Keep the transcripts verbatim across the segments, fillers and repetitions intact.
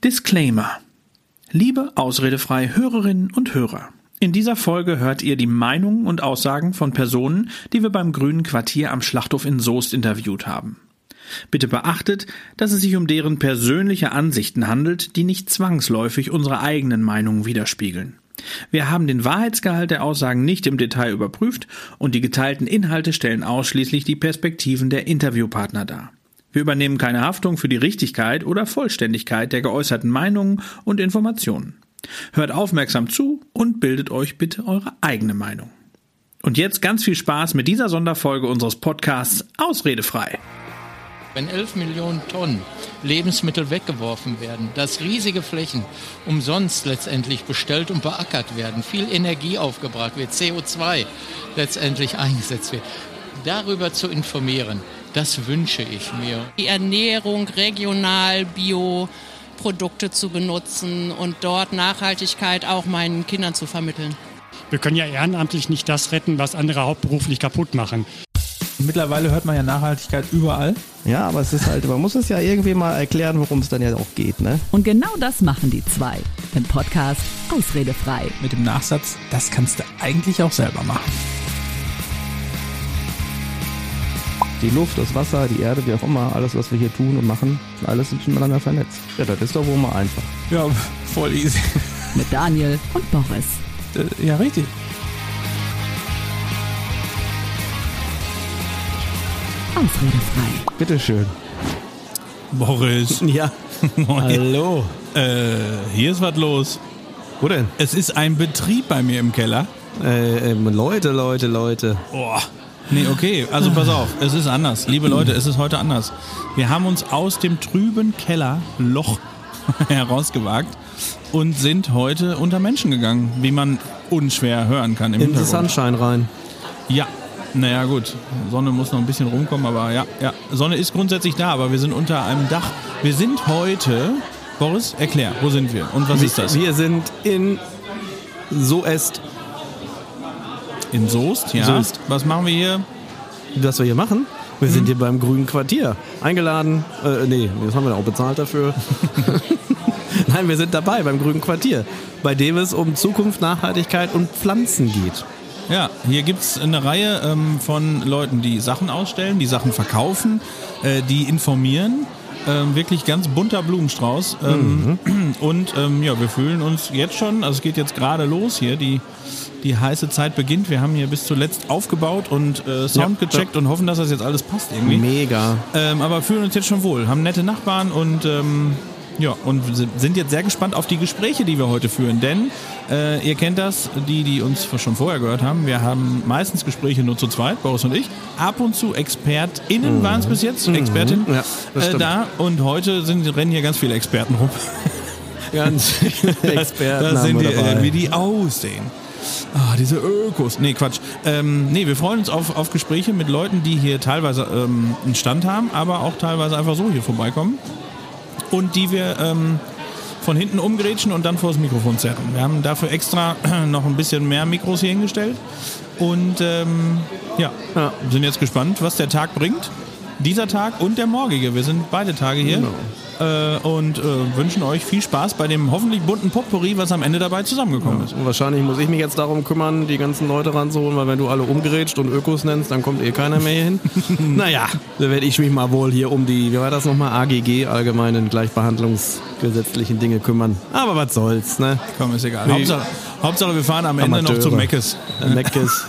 Disclaimer. Liebe ausredefrei Hörerinnen und Hörer, in dieser Folge hört ihr die Meinungen und Aussagen von Personen, die wir beim Grünen Quartier am Schlachthof in Soest interviewt haben. Bitte beachtet, dass es sich um deren persönliche Ansichten handelt, die nicht zwangsläufig unsere eigenen Meinungen widerspiegeln. Wir haben den Wahrheitsgehalt der Aussagen nicht im Detail überprüft und die geteilten Inhalte stellen ausschließlich die Perspektiven der Interviewpartner dar. Wir übernehmen keine Haftung für die Richtigkeit oder Vollständigkeit der geäußerten Meinungen und Informationen. Hört aufmerksam zu und bildet euch bitte eure eigene Meinung. Und jetzt ganz viel Spaß mit dieser Sonderfolge unseres Podcasts Ausredefrei. Wenn elf Millionen Tonnen Lebensmittel weggeworfen werden, dass riesige Flächen umsonst letztendlich bestellt und beackert werden, viel Energie aufgebracht wird, C O zwei letztendlich eingesetzt wird, darüber zu informieren, das wünsche ich mir. Die Ernährung regional, Bio-Produkte zu benutzen und dort Nachhaltigkeit auch meinen Kindern zu vermitteln. Wir können ja ehrenamtlich nicht das retten, was andere hauptberuflich kaputt machen. Mittlerweile hört man ja Nachhaltigkeit überall. Ja, aber es ist halt, man muss es ja irgendwie mal erklären, worum es dann ja auch geht, ne? Und genau das machen die zwei. Im Podcast Ausredefrei. Mit dem Nachsatz, das kannst du eigentlich auch selber machen. Die Luft, das Wasser, die Erde, wie auch immer, alles, was wir hier tun und machen, alles ist miteinander vernetzt. Ja, das ist doch wohl mal einfach. Ja, voll easy. Mit Daniel und Boris. Äh, ja, richtig. Ausredefrei. Bitteschön. Boris. Ja. Hallo. Äh, hier ist was los. Wo denn? Es ist ein Betrieb bei mir im Keller. Äh, ähm, Leute, Leute, Leute. Boah. Nee, okay, also pass auf, es ist anders. Liebe Leute, es ist heute anders. Wir haben uns aus dem trüben Kellerloch herausgewagt und sind heute unter Menschen gegangen, wie man unschwer hören kann im In the Hintergrund. Sunshine rein. Ja, naja gut, Sonne muss noch ein bisschen rumkommen, aber ja, ja, Sonne ist grundsätzlich da, aber wir sind unter einem Dach. Wir sind heute, Boris, erklär, wo sind wir und was wir, ist das? Wir sind in Soest. In Soest, ja. Soest. Was machen wir hier? Was wir hier machen? Wir Hm. sind hier beim Grünen Quartier. Eingeladen. Äh, nee, das haben wir auch bezahlt dafür. Nein, wir sind dabei beim Grünen Quartier, bei dem es um Zukunft, Nachhaltigkeit und Pflanzen geht. Ja, hier gibt es eine Reihe ähm, von Leuten, die Sachen ausstellen, die Sachen verkaufen, äh, die informieren. Ähm, wirklich ganz bunter Blumenstrauß. Ähm, mhm. Und ähm, ja, wir fühlen uns jetzt schon, also es geht jetzt gerade los hier, die, die heiße Zeit beginnt. Wir haben hier bis zuletzt aufgebaut und äh, Sound ja, gecheckt ja. und hoffen, dass das jetzt alles passt irgendwie. Mega. Ähm, aber fühlen uns jetzt schon wohl, haben nette Nachbarn und ähm, ja, und sind jetzt sehr gespannt auf die Gespräche, die wir heute führen, denn äh, ihr kennt das, die, die uns schon vorher gehört haben, wir haben meistens Gespräche nur zu zweit, Boris und ich, ab und zu ExpertInnen mhm. waren es bis jetzt, mhm. Expertinnen ja, äh, da und heute sind, rennen hier ganz viele Experten rum. Ganz viele Experten das, das sind haben wir die, dabei. äh, wie die aussehen. Ah, diese Ökos. Nee, Quatsch. Ähm, nee, wir freuen uns auf, auf Gespräche mit Leuten, die hier teilweise ähm, einen Stand haben, aber auch teilweise einfach so hier vorbeikommen. Und die wir ähm, von hinten umgrätschen und dann vor das Mikrofon zerren. Wir haben dafür extra noch ein bisschen mehr Mikros hier hingestellt. Und ähm, ja, ja, sind jetzt gespannt, was der Tag bringt. Dieser Tag und der morgige. Wir sind beide Tage hier. Genau. Äh, und äh, wünschen euch viel Spaß bei dem hoffentlich bunten Potpourri, was am Ende dabei zusammengekommen ja. ist. Und wahrscheinlich muss ich mich jetzt darum kümmern, die ganzen Leute ranzuholen, weil wenn du alle umgerätscht und Ökos nennst, dann kommt eh keiner mehr hier hin. Naja, da werde ich mich mal wohl hier um die, wie war das nochmal, A G G, allgemeinen gleichbehandlungsgesetzlichen Dinge kümmern. Aber was soll's, ne? Komm, ist egal. Hauptsache, Hauptsache, wir fahren am Ende Amateure. noch zu Meckes. Meckes.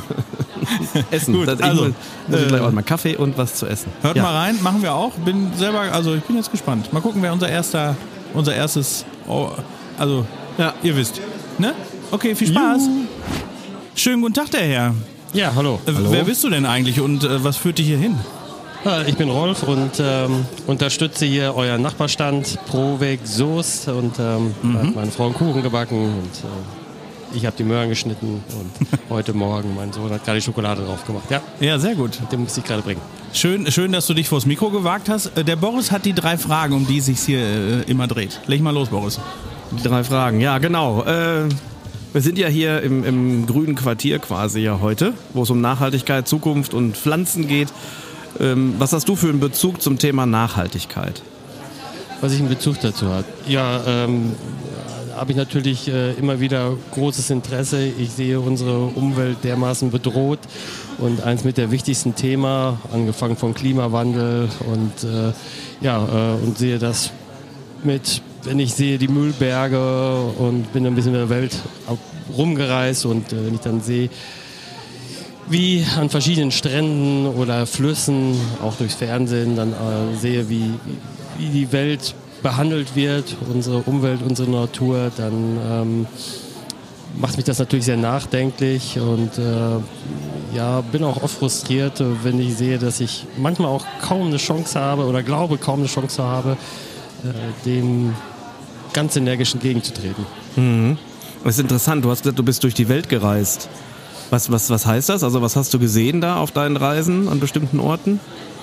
Essen. Gut, das also, muss ich gleich auch mal Kaffee und was zu essen. Hört ja. mal rein, machen wir auch. Bin selber, also ich bin jetzt gespannt. Mal gucken, wer unser erster, unser erstes, oh, also ja, ihr wisst, ne? Okay, viel Spaß. Juhu. Schönen guten Tag, der Herr. Ja, hallo. Äh, hallo. Wer bist du denn eigentlich und äh, was führt dich hier hin? Ich bin Rolf und ähm, unterstütze hier euren Nachbarstand Proweg Soest und ähm, mhm. hat meine Frau einen Kuchen gebacken und äh, ich habe die Möhren geschnitten und heute Morgen mein Sohn hat gerade die Schokolade drauf gemacht. Ja, ja, sehr gut. Den musste ich gerade bringen. Schön, schön, dass du dich vors Mikro gewagt hast. Der Boris hat die drei Fragen, um die es sich hier äh, immer dreht. Leg mal los, Boris. Die drei Fragen, ja genau. Äh, wir sind ja hier im, im Grünen Quartier quasi ja heute, wo es um Nachhaltigkeit, Zukunft und Pflanzen geht. Ähm, was hast du für einen Bezug zum Thema Nachhaltigkeit? was ich in Bezug dazu habe. Ja, ähm, habe ich natürlich äh, immer wieder großes Interesse. Ich sehe unsere Umwelt dermaßen bedroht und eins mit der wichtigsten Themen, angefangen vom Klimawandel und äh, ja äh, und sehe das mit, wenn ich sehe die Müllberge und bin ein bisschen in der Welt rumgereist und äh, wenn ich dann sehe, wie an verschiedenen Stränden oder Flüssen, auch durchs Fernsehen, dann äh, sehe, wie, wie die Welt behandelt wird, unsere Umwelt, unsere Natur, dann ähm, macht mich das natürlich sehr nachdenklich und äh, ja, bin auch oft frustriert, wenn ich sehe, dass ich manchmal auch kaum eine Chance habe oder glaube, kaum eine Chance habe, äh, dem ganz energisch entgegenzutreten. Mhm. Das ist interessant, du hast gesagt, du bist durch die Welt gereist. Was, was, was heißt das? Also was hast du gesehen da auf deinen Reisen an bestimmten Orten?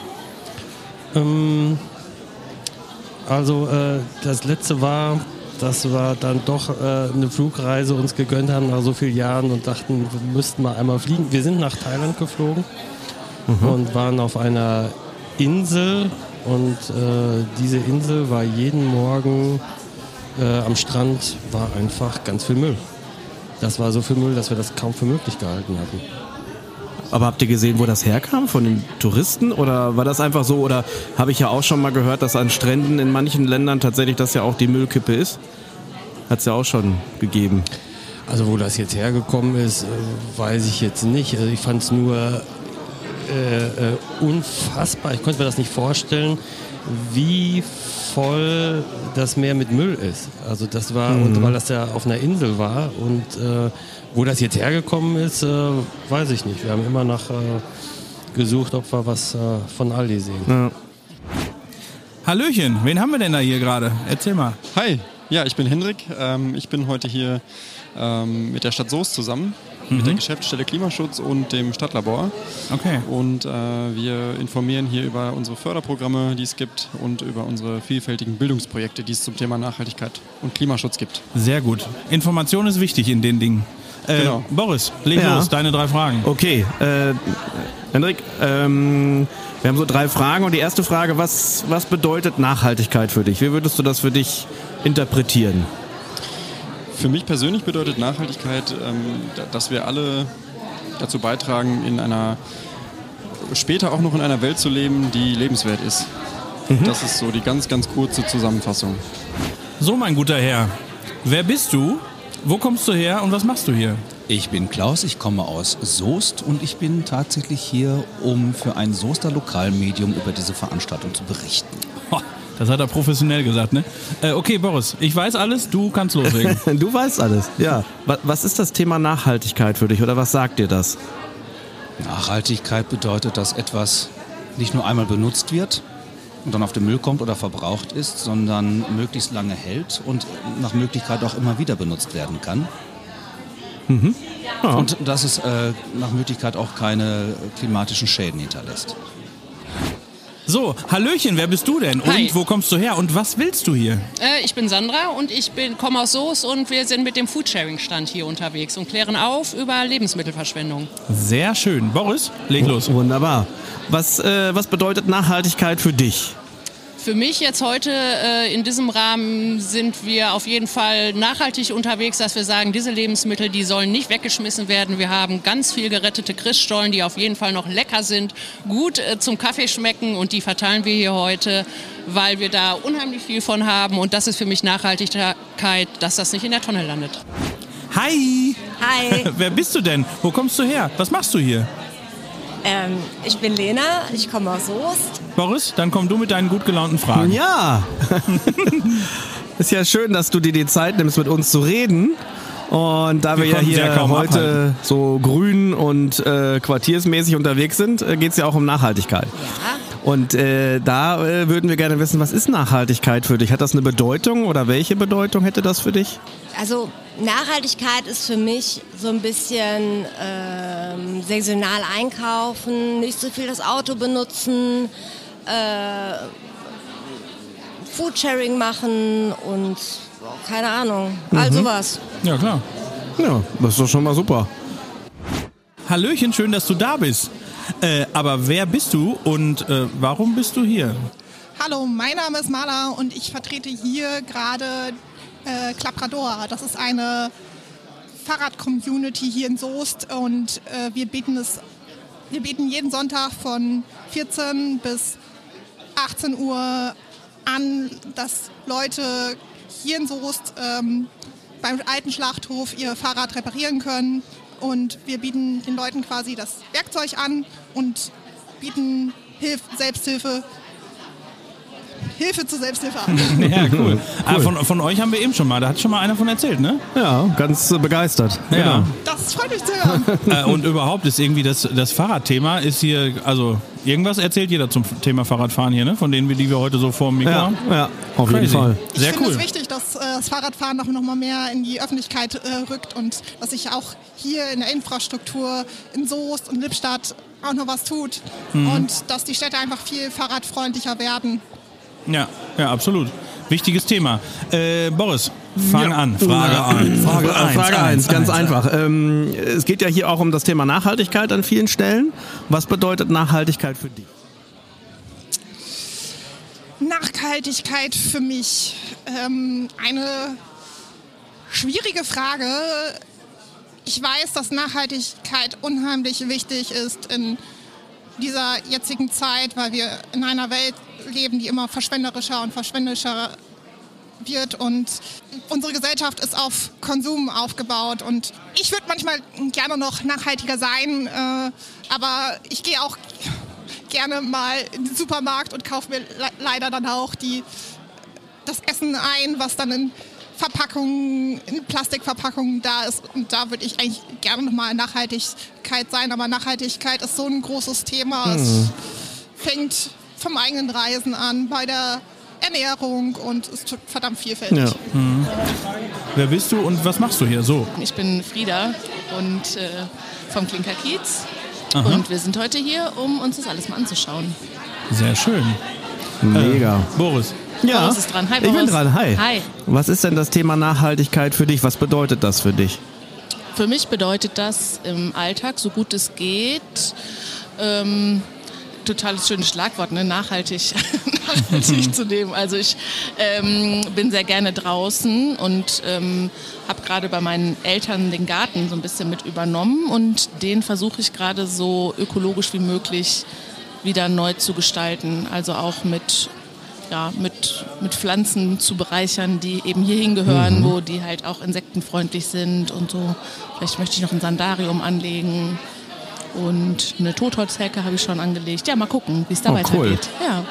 Ähm, also äh, das letzte war, dass wir dann doch äh, eine Flugreise uns gegönnt haben nach so vielen Jahren und dachten, wir müssten mal einmal fliegen. Wir sind nach Thailand geflogen mhm. und waren auf einer Insel und äh, diese Insel war jeden Morgen äh, am Strand war einfach ganz viel Müll. Das war so viel Müll, dass wir das kaum für möglich gehalten hatten. Aber habt ihr gesehen, wo das herkam? Von den Touristen? Oder war das einfach so? Oder habe ich ja auch schon mal gehört, dass an Stränden in manchen Ländern tatsächlich das ja auch die Müllkippe ist? Hat es ja auch schon gegeben. Also wo das jetzt hergekommen ist, weiß ich jetzt nicht. Also ich fand es nur äh, äh, unfassbar. Ich konnte mir das nicht vorstellen, wie voll das Meer mit Müll ist. Also das war, mhm. und weil das ja auf einer Insel war und äh, wo das jetzt hergekommen ist, äh, weiß ich nicht. Wir haben immer nach äh, gesucht, ob wir was äh, von Aldi sehen. Ja. Hallöchen, wen haben wir denn da hier gerade? Erzähl mal. Hi, ja, ich bin Hendrik. Ähm, ich bin heute hier ähm, mit der Stadt Soest zusammen, mhm. mit der Geschäftsstelle Klimaschutz und dem Stadtlabor. Okay. Und äh, wir informieren hier über unsere Förderprogramme, die es gibt und über unsere vielfältigen Bildungsprojekte, die es zum Thema Nachhaltigkeit und Klimaschutz gibt. Sehr gut. Information ist wichtig in den Dingen. Äh, genau. Boris, leg Ja. los, deine drei Fragen. Okay, äh, Hendrik, ähm, wir haben so drei Fragen und die erste Frage, was, was bedeutet Nachhaltigkeit für dich? Wie würdest du das für dich interpretieren? Für mich persönlich bedeutet Nachhaltigkeit, ähm, dass wir alle dazu beitragen, in einer später auch noch in einer Welt zu leben, die lebenswert ist. Mhm. Das ist so die ganz, ganz kurze Zusammenfassung. So, mein guter Herr, wer bist du? Wo kommst du her und was machst du hier? Ich bin Klaus, ich komme aus Soest und ich bin tatsächlich hier, um für ein Soester Lokalmedium über diese Veranstaltung zu berichten. Das hat er professionell gesagt, ne? Äh, okay, Boris, ich weiß alles, du kannst loslegen. Du weißt alles, ja. Was ist das Thema Nachhaltigkeit für dich oder was sagt dir das? Nachhaltigkeit bedeutet, dass etwas nicht nur einmal benutzt wird und dann auf den Müll kommt oder verbraucht ist, sondern möglichst lange hält und nach Möglichkeit auch immer wieder benutzt werden kann. Mhm. Ja. Und dass es äh, nach Möglichkeit auch keine klimatischen Schäden hinterlässt. So, Hallöchen, wer bist du denn? Und Hi. wo kommst du her und was willst du hier? Äh, ich bin Sandra und ich bin, komme aus Soest und wir sind mit dem Foodsharing-Stand hier unterwegs und klären auf über Lebensmittelverschwendung. Sehr schön. Boris, leg los. Wunderbar. Was, äh, was bedeutet Nachhaltigkeit für dich? Für mich jetzt heute äh, in diesem Rahmen sind wir auf jeden Fall nachhaltig unterwegs, dass wir sagen, diese Lebensmittel, die sollen nicht weggeschmissen werden. Wir haben ganz viel gerettete Christstollen, die auf jeden Fall noch lecker sind, gut äh, zum Kaffee schmecken und die verteilen wir hier heute, weil wir da unheimlich viel von haben und das ist für mich Nachhaltigkeit, dass das nicht in der Tonne landet. Hi! Hi! Wer bist du denn? Wo kommst du her? Was machst du hier? Ähm, ich bin Lena, ich komme aus Soest. Boris, dann komm du mit deinen gut gelaunten Fragen. Ja! Ist ja schön, dass du dir die Zeit nimmst, mit uns zu reden. Und da wir, Wir ja konnten sie ja hier kaum heute abhalten. so grün und äh, quartiersmäßig unterwegs sind, äh, geht es ja auch um Nachhaltigkeit. Ja. Und äh, da äh, würden wir gerne wissen, was ist Nachhaltigkeit für dich? Hat das eine Bedeutung oder welche Bedeutung hätte das für dich? Also Nachhaltigkeit ist für mich so ein bisschen ähm, saisonal einkaufen, nicht so viel das Auto benutzen, äh, Foodsharing machen und oh, keine Ahnung, all Mhm. sowas. Ja, klar. Ja, das ist doch schon mal super. Hallöchen, schön, dass du da bist. Äh, aber wer bist du und äh, warum bist du hier? Hallo, mein Name ist Mala und ich vertrete hier gerade äh, Klapprador. Das ist eine Fahrrad-Community hier in Soest und äh, wir bieten es, wir bieten jeden Sonntag von vierzehn bis achtzehn Uhr an, dass Leute hier in Soest ähm, beim alten Schlachthof ihr Fahrrad reparieren können. Und wir bieten den Leuten quasi das Werkzeug an und bieten Hilf- Selbsthilfe Hilfe zur Selbsthilfe an. Ja, cool. cool. Ah, von, von euch haben wir eben schon mal, da hat schon mal einer von erzählt, ne? Ja, ganz äh, begeistert. Ja. Genau. Das freut mich zu hören. äh, und überhaupt ist irgendwie das, das Fahrradthema ist hier, also irgendwas erzählt jeder zum Thema Fahrradfahren hier, ne? Von denen, die wir heute so vor dem Mikro Ja, haben. ja, auf Crazy. jeden Fall. Ich Sehr finde cool. es wichtig, dass äh, das Fahrradfahren noch, noch mal mehr in die Öffentlichkeit äh, rückt und dass sich auch hier in der Infrastruktur in Soest und Lippstadt auch noch was tut. Mhm. Und dass die Städte einfach viel fahrradfreundlicher werden. Ja, ja, absolut. Wichtiges Thema. Äh, Boris, fang Ja. an. Frage eins. Frage, Frage eins, Frage eins, eins, ganz eins. einfach. Ähm, es geht ja hier auch um das Thema Nachhaltigkeit an vielen Stellen. Was bedeutet Nachhaltigkeit für dich? Nachhaltigkeit für mich ähm, eine schwierige Frage. Ich weiß, dass Nachhaltigkeit unheimlich wichtig ist in dieser jetzigen Zeit, weil wir in einer Welt leben, die immer verschwenderischer und verschwenderischer wird und unsere Gesellschaft ist auf Konsum aufgebaut und ich würde manchmal gerne noch nachhaltiger sein, äh, aber ich gehe auch gerne mal in den Supermarkt und kaufe mir le- leider dann auch die, das Essen ein, was dann in Verpackungen, in Plastikverpackungen da ist. Und da würde ich eigentlich gerne nochmal Nachhaltigkeit sein. Aber Nachhaltigkeit ist so ein großes Thema. Es Hm. fängt vom eigenen Reisen an, bei der Ernährung und es ist verdammt vielfältig. Ja. Mhm. Wer bist du und was machst du hier so? Ich bin Frieda und äh, vom Klinker Kiez. Aha. Und wir sind heute hier, um uns das alles mal anzuschauen. Sehr schön. Mega. Äh, Boris. Ja, Boris ist dran. Hi, ich bin Boris. dran. Hi. Hi. Was ist denn das Thema Nachhaltigkeit für dich? Was bedeutet das für dich? Für mich bedeutet das im Alltag, so gut es geht, ähm, totales schönes Schlagwort, ne? nachhaltig, nachhaltig zu nehmen. Also ich ähm, bin sehr gerne draußen und ähm, habe gerade bei meinen Eltern den Garten so ein bisschen mit übernommen und den versuche ich gerade so ökologisch wie möglich wieder neu zu gestalten. Also auch mit, ja, mit, mit Pflanzen zu bereichern, die eben hier hingehören, Mhm. wo die halt auch insektenfreundlich sind und so. Vielleicht möchte ich noch ein Sandarium anlegen. Und eine Totholzhecke habe ich schon angelegt. Ja, mal gucken, wie es da Oh, weitergeht. cool. Ja.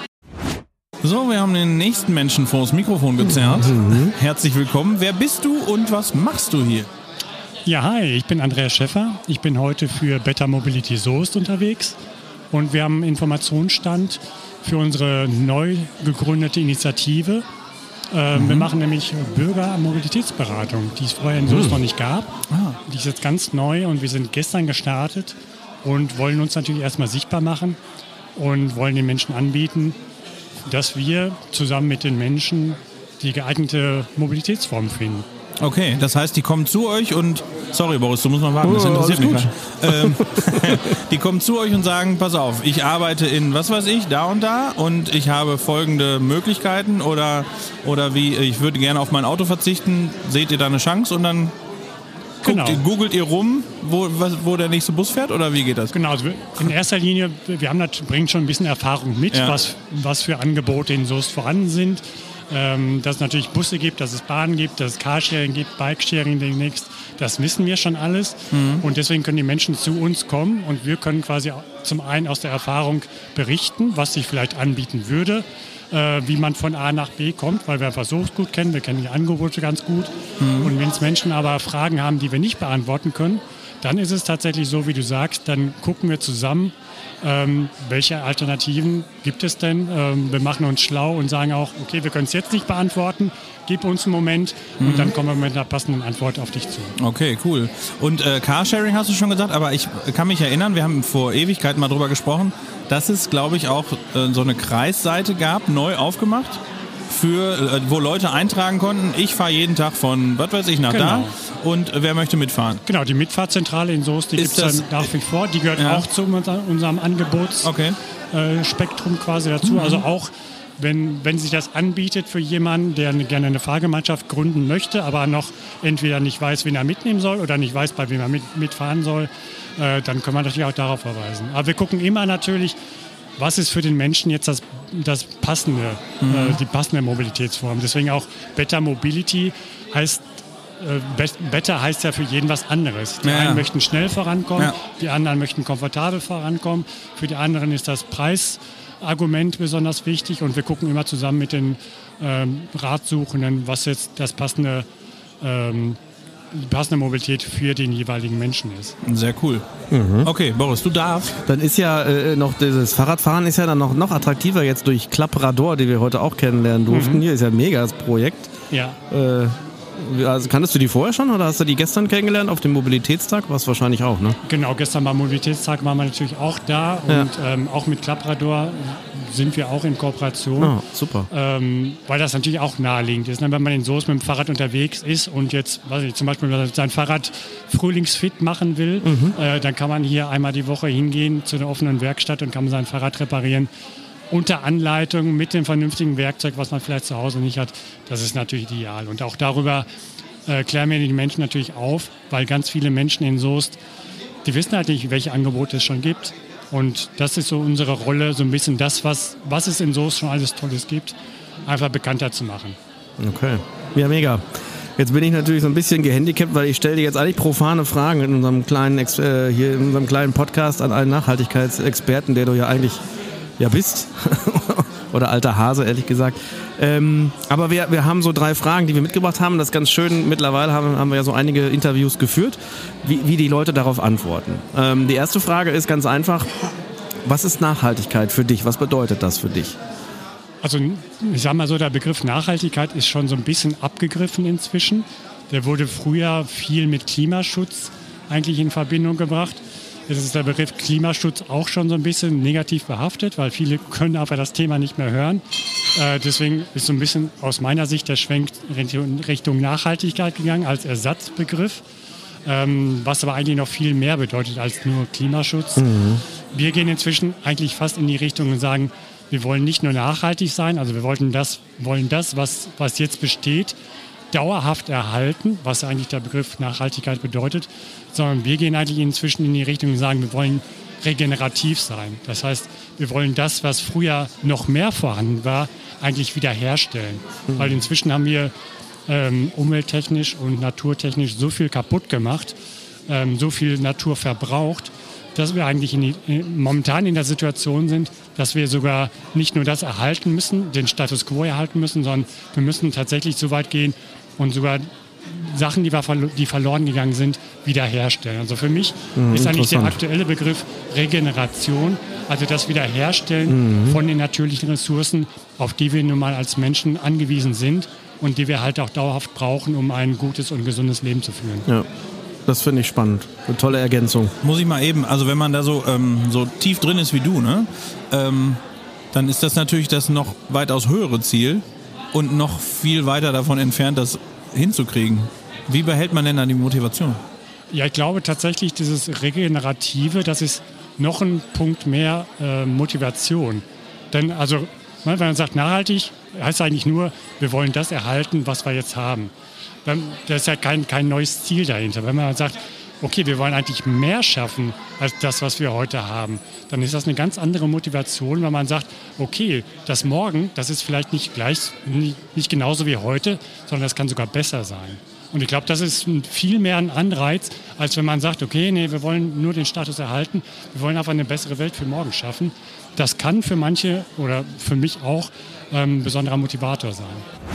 So, wir haben den nächsten Menschen vor das Mikrofon gezerrt. Mhm. Herzlich willkommen. Wer bist du und was machst du hier? Ja, hi, ich bin Andreas Schäffer. Ich bin heute für Better Mobility Soest unterwegs und wir haben einen Informationsstand für unsere neu gegründete Initiative. Äh, Mhm. Wir machen nämlich Bürgermobilitätsberatung, die es vorher in Soest Mhm. noch nicht gab. Ah. Die ist jetzt ganz neu und wir sind gestern gestartet und wollen uns natürlich erstmal sichtbar machen und wollen den Menschen anbieten, dass wir zusammen mit den Menschen die geeignete Mobilitätsform finden. Okay, das heißt, die kommen zu euch und... Sorry, Boris, du musst mal warten, das Oh, interessiert mich alles gerade. Ähm, die kommen zu euch und sagen, pass auf, ich arbeite in, was weiß ich, da und da und ich habe folgende Möglichkeiten oder, oder wie, ich würde gerne auf mein Auto verzichten, seht ihr da eine Chance und dann guckt, Genau. ihr, googelt ihr rum, wo, was, wo der nächste Bus fährt oder wie geht das? Genau, also in erster Linie, wir haben das, bringen schon ein bisschen Erfahrung mit, Ja. was, was für Angebote in Soest vorhanden sind. Ähm, dass es natürlich Busse gibt, dass es Bahnen gibt, dass es Carsharing gibt, Bikesharing demnächst. Das wissen wir schon alles. Mhm. Und deswegen können die Menschen zu uns kommen und wir können quasi zum einen aus der Erfahrung berichten, was sich vielleicht anbieten würde, äh, wie man von A nach B kommt, weil wir einfach Soest gut kennen, wir kennen die Angebote ganz gut. Mhm. Und wenn es Menschen aber Fragen haben, die wir nicht beantworten können, dann ist es tatsächlich so, wie du sagst, dann gucken wir zusammen, ähm, welche Alternativen gibt es denn. Ähm, wir machen uns schlau und sagen auch, okay, wir können es jetzt nicht beantworten, gib uns einen Moment Mhm. und dann kommen wir mit einer passenden Antwort auf dich zu. Okay, cool. Und äh, Carsharing hast du schon gesagt, aber ich kann mich erinnern, wir haben vor Ewigkeiten mal drüber gesprochen, dass es, glaube ich, auch äh, so eine Kreisseite gab, neu aufgemacht, für, äh, wo Leute eintragen konnten, ich fahre jeden Tag von, was weiß ich, nach Genau. da und äh, wer möchte mitfahren. Genau, die Mitfahrzentrale in Soest, die gibt Ist es das- dann nach wie vor. Die gehört Ja. auch zu unser, unserem Angebotsspektrum Okay. äh, Spektrum quasi dazu. Mhm. Also auch wenn, wenn sich das anbietet für jemanden, der eine, gerne eine Fahrgemeinschaft gründen möchte, aber noch entweder nicht weiß, wen er mitnehmen soll oder nicht weiß, bei wem er mit, mitfahren soll, äh, dann können wir natürlich auch darauf verweisen. Aber wir gucken immer natürlich, was ist für den Menschen jetzt das, das passende, mhm. äh, die passende Mobilitätsform. Deswegen auch Better Mobility heißt, äh, Better heißt ja für jeden was anderes. Die ja, einen ja. möchten schnell vorankommen, ja. die anderen möchten komfortabel vorankommen. Für die anderen ist das Preisargument besonders wichtig und wir gucken immer zusammen mit den ähm, Ratsuchenden, was jetzt das passende ähm, die passende Mobilität für den jeweiligen Menschen ist. Sehr cool. Mhm. Okay, Boris, du darfst. Dann ist ja äh, noch dieses Fahrradfahren ist ja dann noch, noch attraktiver jetzt durch Klapprador, die wir heute auch kennenlernen durften. Mhm. Hier ist ja mega das Projekt. Ja. Äh, also kanntest du die vorher schon oder hast du die gestern kennengelernt auf dem Mobilitätstag? Warst wahrscheinlich auch, ne? Genau, gestern beim Mobilitätstag waren wir natürlich auch da und Ja. ähm, auch mit Klapprador sind wir auch in Kooperation. Ah, super. Ähm, weil das natürlich auch naheliegend ist. Ne? Wenn man in Soest mit dem Fahrrad unterwegs ist und jetzt, weiß ich, zum Beispiel sein Fahrrad frühlingsfit machen will, Mhm. äh, dann kann man hier einmal die Woche hingehen zu einer offenen Werkstatt und kann sein Fahrrad reparieren. Unter Anleitung mit dem vernünftigen Werkzeug, was man vielleicht zu Hause nicht hat, das ist natürlich ideal. Und auch darüber äh, klären wir die Menschen natürlich auf, weil ganz viele Menschen in Soest, die wissen halt nicht, welche Angebote es schon gibt. Und das ist so unsere Rolle, so ein bisschen das, was, was es in Soest schon alles Tolles gibt, einfach bekannter zu machen. Okay. Ja, mega. Jetzt bin ich natürlich so ein bisschen gehandicapt, weil ich stelle dir jetzt eigentlich profane Fragen in unserem kleinen, Ex- äh, hier in unserem kleinen Podcast an einen Nachhaltigkeitsexperten, der du ja eigentlich ja bist. Oder alter Hase, ehrlich gesagt. Ähm, aber wir, wir haben so drei Fragen, die wir mitgebracht haben. Das ist ganz schön. Mittlerweile haben, haben wir ja so einige Interviews geführt, wie, wie die Leute darauf antworten. Ähm, die erste Frage ist ganz einfach. Was ist Nachhaltigkeit für dich? Was bedeutet das für dich? Also ich sag mal so, der Begriff Nachhaltigkeit ist schon so ein bisschen abgegriffen inzwischen. Der wurde früher viel mit Klimaschutz eigentlich in Verbindung gebracht. Jetzt ist der Begriff Klimaschutz auch schon so ein bisschen negativ behaftet, weil viele können aber das Thema nicht mehr hören. Äh, deswegen ist so ein bisschen aus meiner Sicht der Schwenk Richtung Nachhaltigkeit gegangen als Ersatzbegriff, ähm, was aber eigentlich noch viel mehr bedeutet als nur Klimaschutz. Mhm. Wir gehen inzwischen eigentlich fast in die Richtung und sagen, wir wollen nicht nur nachhaltig sein, also wir wollten das, wollen das, was, was jetzt besteht, dauerhaft erhalten, was eigentlich der Begriff Nachhaltigkeit bedeutet, sondern wir gehen eigentlich inzwischen in die Richtung und sagen, wir wollen regenerativ sein. Das heißt, wir wollen das, was früher noch mehr vorhanden war, eigentlich wiederherstellen. Mhm. Weil inzwischen haben wir ähm, umwelttechnisch und naturtechnisch so viel kaputt gemacht, ähm, so viel Natur verbraucht, dass wir eigentlich in die, in, momentan in der Situation sind, dass wir sogar nicht nur das erhalten müssen, den Status quo erhalten müssen, sondern wir müssen tatsächlich so weit gehen und sogar Sachen, die, wir, die verloren gegangen sind, wiederherstellen. Also für mich mhm, ist eigentlich der aktuelle Begriff Regeneration, also das Wiederherstellen mhm. von den natürlichen Ressourcen, auf die wir nun mal als Menschen angewiesen sind und die wir halt auch dauerhaft brauchen, um ein gutes und gesundes Leben zu führen. Ja. Das finde ich spannend. Eine tolle Ergänzung. Muss ich mal eben, also wenn man da so, ähm, so tief drin ist wie du, ne, ähm, dann ist das natürlich das noch weitaus höhere Ziel und noch viel weiter davon entfernt, das hinzukriegen. Wie behält man denn dann die Motivation? Ja, ich glaube tatsächlich, dieses Regenerative, das ist noch ein Punkt mehr äh, Motivation. Denn also, wenn man sagt nachhaltig, heißt eigentlich nur, wir wollen das erhalten, was wir jetzt haben. Da ist ja kein, kein neues Ziel dahinter. Wenn man sagt, okay, wir wollen eigentlich mehr schaffen als das, was wir heute haben, dann ist das eine ganz andere Motivation, wenn man sagt, okay, das Morgen, das ist vielleicht nicht gleich, nicht, nicht genauso wie heute, sondern das kann sogar besser sein. Und ich glaube, das ist viel mehr ein Anreiz, als wenn man sagt, okay, nee, wir wollen nur den Status erhalten, wir wollen einfach eine bessere Welt für morgen schaffen. Das kann für manche oder für mich auch ähm, ein besonderer Motivator sein.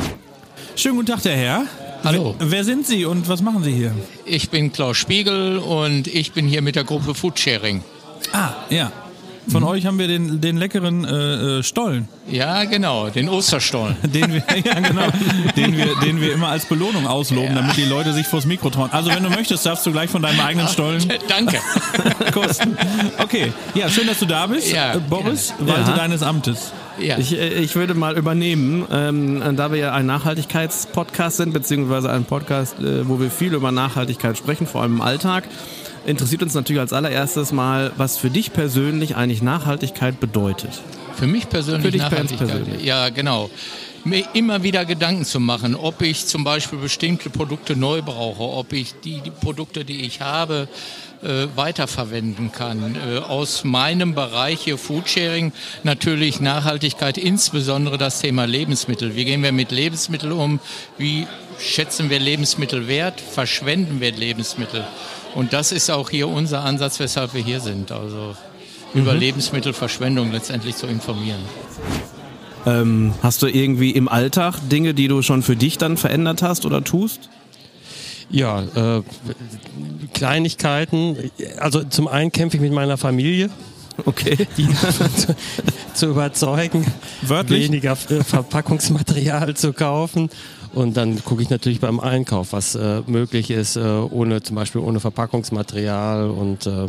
Schönen guten Tag, der Herr. Hallo. Wer, wer sind Sie und was machen Sie hier? Ich bin Klaus Spiegel und ich bin hier mit der Gruppe Foodsharing. Ah, ja. Von mhm. euch haben wir den, den leckeren äh, Stollen. Ja, genau, den Osterstollen. Den wir, ja, genau, den wir, den wir immer als Belohnung ausloben, ja. damit die Leute sich vors Mikro trauen. Also wenn du möchtest, darfst du gleich von deinem eigenen Stollen Danke. kosten. Okay, ja, schön, dass du da bist. Ja, äh, Boris, walte ja. deines Amtes. Ja. Ich, ich würde mal übernehmen, ähm, da wir ja ein Nachhaltigkeitspodcast sind, beziehungsweise ein Podcast, äh, wo wir viel über Nachhaltigkeit sprechen, vor allem im Alltag, interessiert uns natürlich als allererstes mal, was für dich persönlich eigentlich Nachhaltigkeit bedeutet. Für mich persönlich Für dich Nachhaltigkeit. persönlich. Ja, genau. Mir immer wieder Gedanken zu machen, ob ich zum Beispiel bestimmte Produkte neu brauche, ob ich die, die Produkte, die ich habe, äh, weiterverwenden kann. Äh, aus meinem Bereich hier Foodsharing natürlich Nachhaltigkeit, insbesondere das Thema Lebensmittel. Wie gehen wir mit Lebensmitteln um? Wie schätzen wir Lebensmittel wert? Verschwenden wir Lebensmittel? Und das ist auch hier unser Ansatz, weshalb wir hier sind. Also mhm. über Lebensmittelverschwendung letztendlich zu informieren. Ähm, hast du irgendwie im Alltag Dinge, die du schon für dich dann verändert hast oder tust? Ja, äh, Kleinigkeiten. Also zum einen kämpfe ich mit meiner Familie. Okay. Die zu, zu überzeugen, Wörtlich? weniger äh, Verpackungsmaterial zu kaufen. Und dann gucke ich natürlich beim Einkauf, was äh, möglich ist, äh, ohne zum Beispiel ohne Verpackungsmaterial und äh,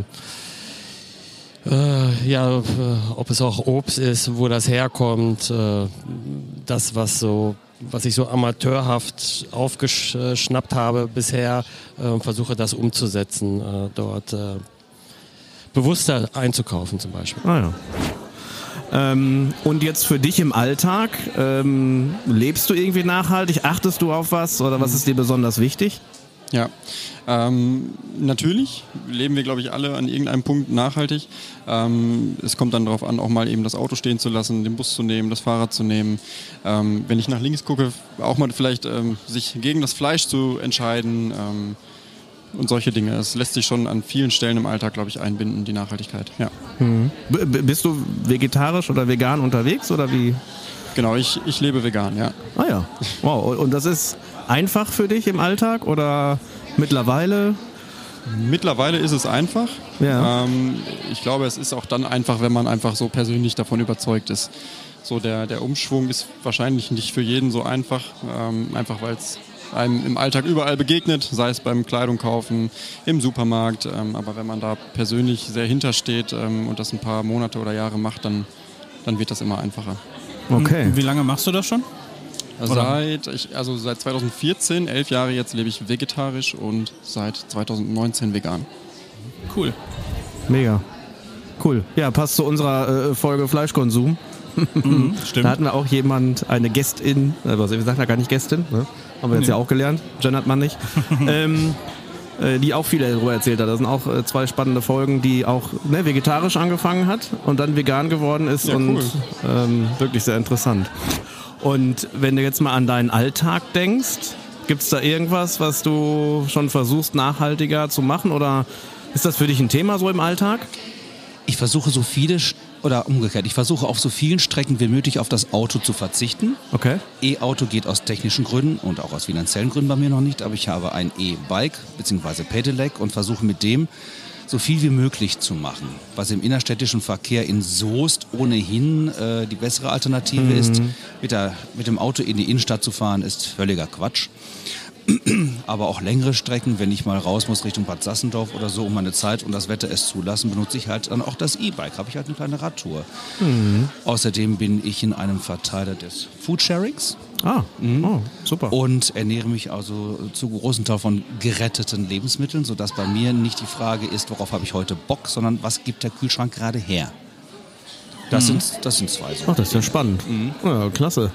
Äh, ja, äh, ob es auch Obst ist, wo das herkommt, äh, das, was so, was ich so amateurhaft aufgeschnappt habe bisher, äh, versuche das umzusetzen, äh, dort äh, bewusster einzukaufen zum Beispiel. Ah ja. Ähm, und jetzt für dich im Alltag, ähm, lebst du irgendwie nachhaltig? Achtest du auf was oder was ist dir besonders wichtig? Ja, ähm, natürlich leben wir, glaube ich, alle an irgendeinem Punkt nachhaltig. Ähm, es kommt dann darauf an, auch mal eben das Auto stehen zu lassen, den Bus zu nehmen, das Fahrrad zu nehmen. Ähm, wenn ich nach links gucke, auch mal vielleicht ähm, sich gegen das Fleisch zu entscheiden ähm, und solche Dinge. Es lässt sich schon an vielen Stellen im Alltag, glaube ich, einbinden, die Nachhaltigkeit. Ja. Mhm. B- bist du vegetarisch oder vegan unterwegs oder wie? Genau, ich, ich lebe vegan, ja. Ah ja, wow. Und das ist einfach für dich im Alltag oder mittlerweile? Mittlerweile ist es einfach. Ja. Ähm, ich glaube, es ist auch dann einfach, wenn man einfach so persönlich davon überzeugt ist. So der, der Umschwung ist wahrscheinlich nicht für jeden so einfach, ähm, einfach weil es einem im Alltag überall begegnet, sei es beim Kleidung kaufen, im Supermarkt. Ähm, aber wenn man da persönlich sehr hintersteht ähm, und das ein paar Monate oder Jahre macht, dann, dann wird das immer einfacher. Okay. Wie lange machst du das schon? Seit, ich, also seit zweitausendvierzehn, elf Jahre jetzt, lebe ich vegetarisch und seit zweitausendneunzehn vegan. Cool. Mega. Cool. Ja, passt zu unserer äh, Folge Fleischkonsum. Mhm, stimmt. Da hatten wir auch jemand, eine Gästin, also wir sagen ja gar nicht Gästin, ne? Haben wir jetzt Nee. ja auch gelernt, gendert man nicht, ähm, äh, die auch viel darüber erzählt hat. Das sind auch äh, zwei spannende Folgen, die auch ne, vegetarisch angefangen hat und dann vegan geworden ist Ja, und cool. ähm, wirklich sehr interessant. Und wenn du jetzt mal an deinen Alltag denkst, gibt es da irgendwas, was du schon versuchst nachhaltiger zu machen oder ist das für dich ein Thema so im Alltag? Ich versuche so viele, St- oder umgekehrt, ich versuche auf so vielen Strecken wie möglich auf das Auto zu verzichten. Okay. E-Auto geht aus technischen Gründen und auch aus finanziellen Gründen bei mir noch nicht, aber ich habe ein E-Bike bzw. Pedelec und versuche mit dem so viel wie möglich zu machen. Was im innerstädtischen Verkehr in Soest ohnehin äh, die bessere Alternative Mhm. ist. Mit, der, mit dem Auto in die Innenstadt zu fahren, ist völliger Quatsch. Aber auch längere Strecken, wenn ich mal raus muss Richtung Bad Sassendorf oder so, um meine Zeit und das Wetter es zulassen, benutze ich halt dann auch das E-Bike. Habe ich halt eine kleine Radtour. Mhm. Außerdem bin ich in einem Verteiler des Foodsharings. Ah, oh, super. Und ernähre mich also zu großen Teil von geretteten Lebensmitteln, sodass bei mir nicht die Frage ist, worauf habe ich heute Bock, sondern was gibt der Kühlschrank gerade her. Das, Mhm. sind, das sind zwei so. Ach, das ist ja spannend. Ja, klasse.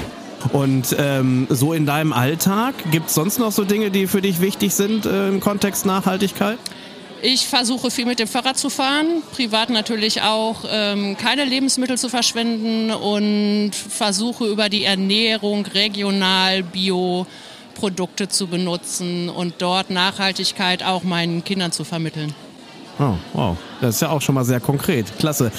Und ähm, so in deinem Alltag, gibt es sonst noch so Dinge, die für dich wichtig sind äh, im Kontext Nachhaltigkeit? Ich versuche viel mit dem Fahrrad zu fahren, privat natürlich auch, ähm, keine Lebensmittel zu verschwenden und versuche über die Ernährung regional Bioprodukte zu benutzen und dort Nachhaltigkeit auch meinen Kindern zu vermitteln. Oh, wow. Das ist ja auch schon mal sehr konkret. Klasse.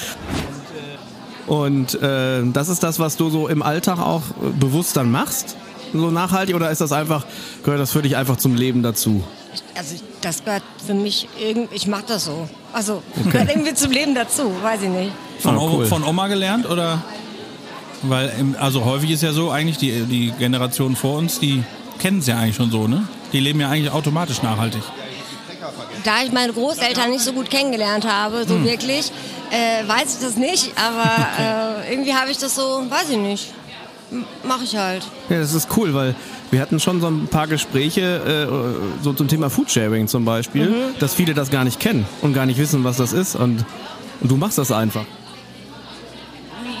Und äh, das ist das, was du so im Alltag auch äh, bewusst dann machst? So nachhaltig oder ist das einfach, gehört das für dich einfach zum Leben dazu? Also das gehört für mich irgendwie, ich mache das so. Also Okay. gehört irgendwie zum Leben dazu, weiß ich nicht. Von, Ah, O- cool. von Oma gelernt oder? Weil, im, also häufig ist ja so, eigentlich die, die Generation vor uns, die kennen es ja eigentlich schon so, ne? Die leben ja eigentlich automatisch nachhaltig. Da ich meine Großeltern nicht so gut kennengelernt habe, so Hm. wirklich, äh, weiß ich das nicht. Aber äh, irgendwie habe ich das so, weiß ich nicht, mache ich halt. Ja, das ist cool, weil wir hatten schon so ein paar Gespräche äh, so zum Thema Foodsharing zum Beispiel, Mhm. dass viele das gar nicht kennen und gar nicht wissen, was das ist und, und du machst das einfach.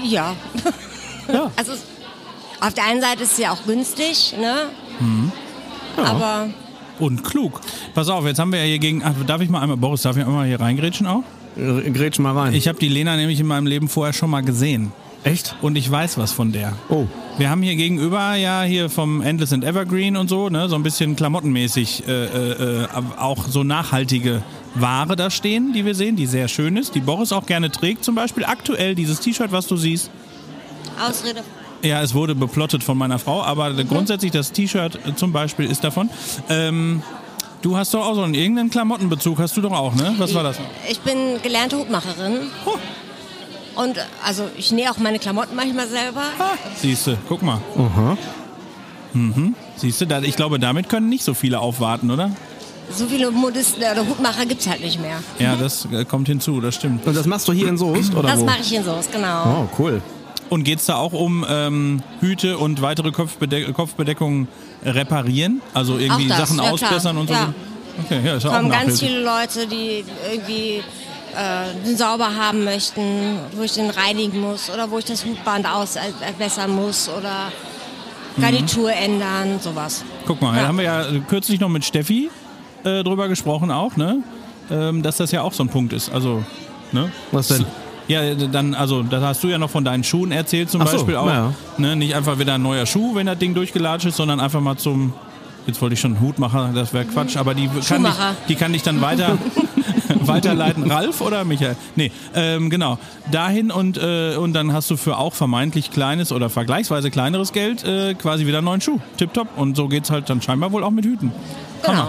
Ja. Ja. Also auf der einen Seite ist es ja auch günstig, ne? Mhm. Ja. Aber Und klug. Pass auf, jetzt haben wir ja hier gegen... Ach, darf ich mal einmal... Boris, darf ich einmal hier reingrätschen auch? Grätsch mal rein. Ich habe die Lena nämlich in meinem Leben vorher schon mal gesehen. Echt? Und ich weiß was von der. Oh. Wir haben hier gegenüber ja hier vom Endless and Evergreen und so, ne, so ein bisschen klamottenmäßig äh, äh, auch so nachhaltige Ware da stehen, die wir sehen, die sehr schön ist, die Boris auch gerne trägt zum Beispiel. Aktuell dieses T-Shirt, was du siehst. Ausrede. Ja, es wurde beplottet von meiner Frau, aber mhm. grundsätzlich das T-Shirt äh, zum Beispiel ist davon. Ähm, du hast doch auch so einen irgendeinen Klamottenbezug, hast du doch auch, ne? Was war das? Ich bin gelernte Hutmacherin. Oh. Und also ich nähe auch meine Klamotten manchmal selber. Ah, siehste, guck mal. Aha. Mhm. Siehst du, ich glaube, damit können nicht so viele aufwarten, oder? So viele Modisten oder Hutmacher gibt es halt nicht mehr. Ja, das äh, kommt hinzu, das stimmt. Und das machst du hier in Soest, oder Das wo? mache ich in Soest, genau. Oh, cool. Und geht es da auch um ähm, Hüte und weitere Kopfbede- Kopfbedeckungen reparieren? Also irgendwie Auch das, Sachen ja, ausbessern klar. und so? Ja. Okay, ja, ist ja auch Kommen ganz nachhaltig. viele Leute, die irgendwie äh, den sauber haben möchten, wo ich den reinigen muss oder wo ich das Hutband ausbessern muss oder Garnitur mhm. ändern, sowas. Guck mal, Ja. da haben wir ja kürzlich noch mit Steffi äh, drüber gesprochen auch, ne? Ähm, dass das ja auch so ein Punkt ist. Also, ne? Was denn? Ja, dann, also, das hast du ja noch von deinen Schuhen erzählt zum Ach so, Beispiel auch. ja. Ne? Nicht einfach wieder ein neuer Schuh, wenn das Ding durchgelatscht ist, sondern einfach mal zum, jetzt wollte ich schon einen Hutmacher, das wäre Quatsch, aber die kann, ich, Schuhmacher. die kann ich dann weiter weiterleiten. Ralf oder Michael? Nee, ähm, genau. Dahin und, äh, und dann hast du für auch vermeintlich kleines oder vergleichsweise kleineres Geld äh, quasi wieder einen neuen Schuh. Tipptopp. Und so geht's halt dann scheinbar wohl auch mit Hüten. Hammer.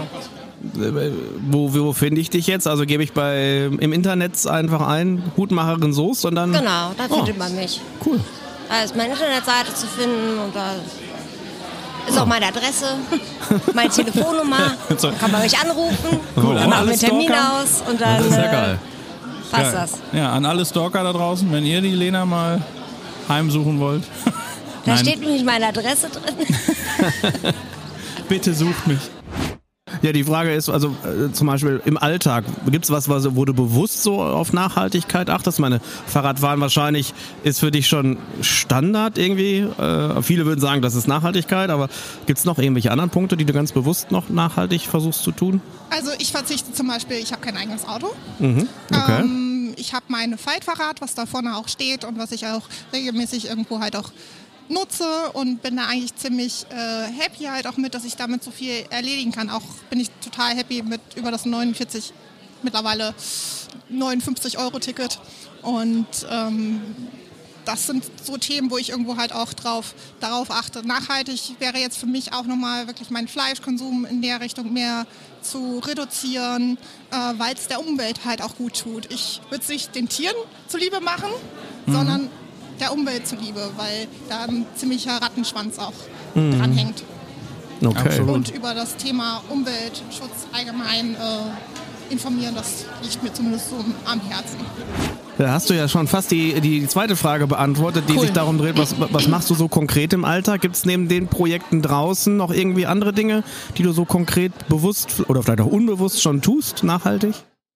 Wo, wo finde ich dich jetzt? Also gebe ich bei im Internet einfach ein, Hutmacherin Soest und dann... Genau, da Oh. findet man mich. Cool. Da ist meine Internetseite zu finden und da ist auch meine Adresse, meine Telefonnummer. Da kann man mich anrufen, Cool. dann An machen wir alle einen Termin Stalker? aus und dann Das ist ja äh, geil. passt Ja. das. Ja, an alle Stalker da draußen, wenn ihr die Lena mal heimsuchen wollt. Da Nein, steht nämlich meine Adresse drin. bitte sucht mich. Ja, die Frage ist, also äh, zum Beispiel im Alltag, gibt es was, was, wo du bewusst so auf Nachhaltigkeit achtest? Meine Fahrradfahren wahrscheinlich ist für dich schon Standard irgendwie. Äh, viele würden sagen, das ist Nachhaltigkeit, aber gibt es noch irgendwelche anderen Punkte, die du ganz bewusst noch nachhaltig versuchst zu tun? Also ich verzichte zum Beispiel, ich habe kein eigenes Auto. Mhm. Okay. Ähm, ich habe mein Faltfahrrad, was da vorne auch steht und was ich auch regelmäßig irgendwo halt auch nutze und bin da eigentlich ziemlich äh, happy halt auch mit, dass ich damit so viel erledigen kann. Auch bin ich total happy mit über das neunundvierzig, mittlerweile neunundfünfzig Euro Ticket und ähm, das sind so Themen, wo ich irgendwo halt auch drauf, darauf achte. Nachhaltig wäre jetzt für mich auch nochmal wirklich meinen Fleischkonsum in der Richtung mehr zu reduzieren, äh, weil es der Umwelt halt auch gut tut. Ich würde es nicht den Tieren zuliebe machen, mhm. sondern der Umwelt zuliebe, weil da ein ziemlicher Rattenschwanz auch Mhm. dranhängt. Okay. Und über das Thema Umweltschutz allgemein äh, informieren, das liegt mir zumindest so am Herzen. Da hast du ja schon fast die, die zweite Frage beantwortet, die Cool. sich darum dreht, was, was machst du so konkret im Alltag? Gibt es neben den Projekten draußen noch irgendwie andere Dinge, die du so konkret bewusst oder vielleicht auch unbewusst schon tust, nachhaltig?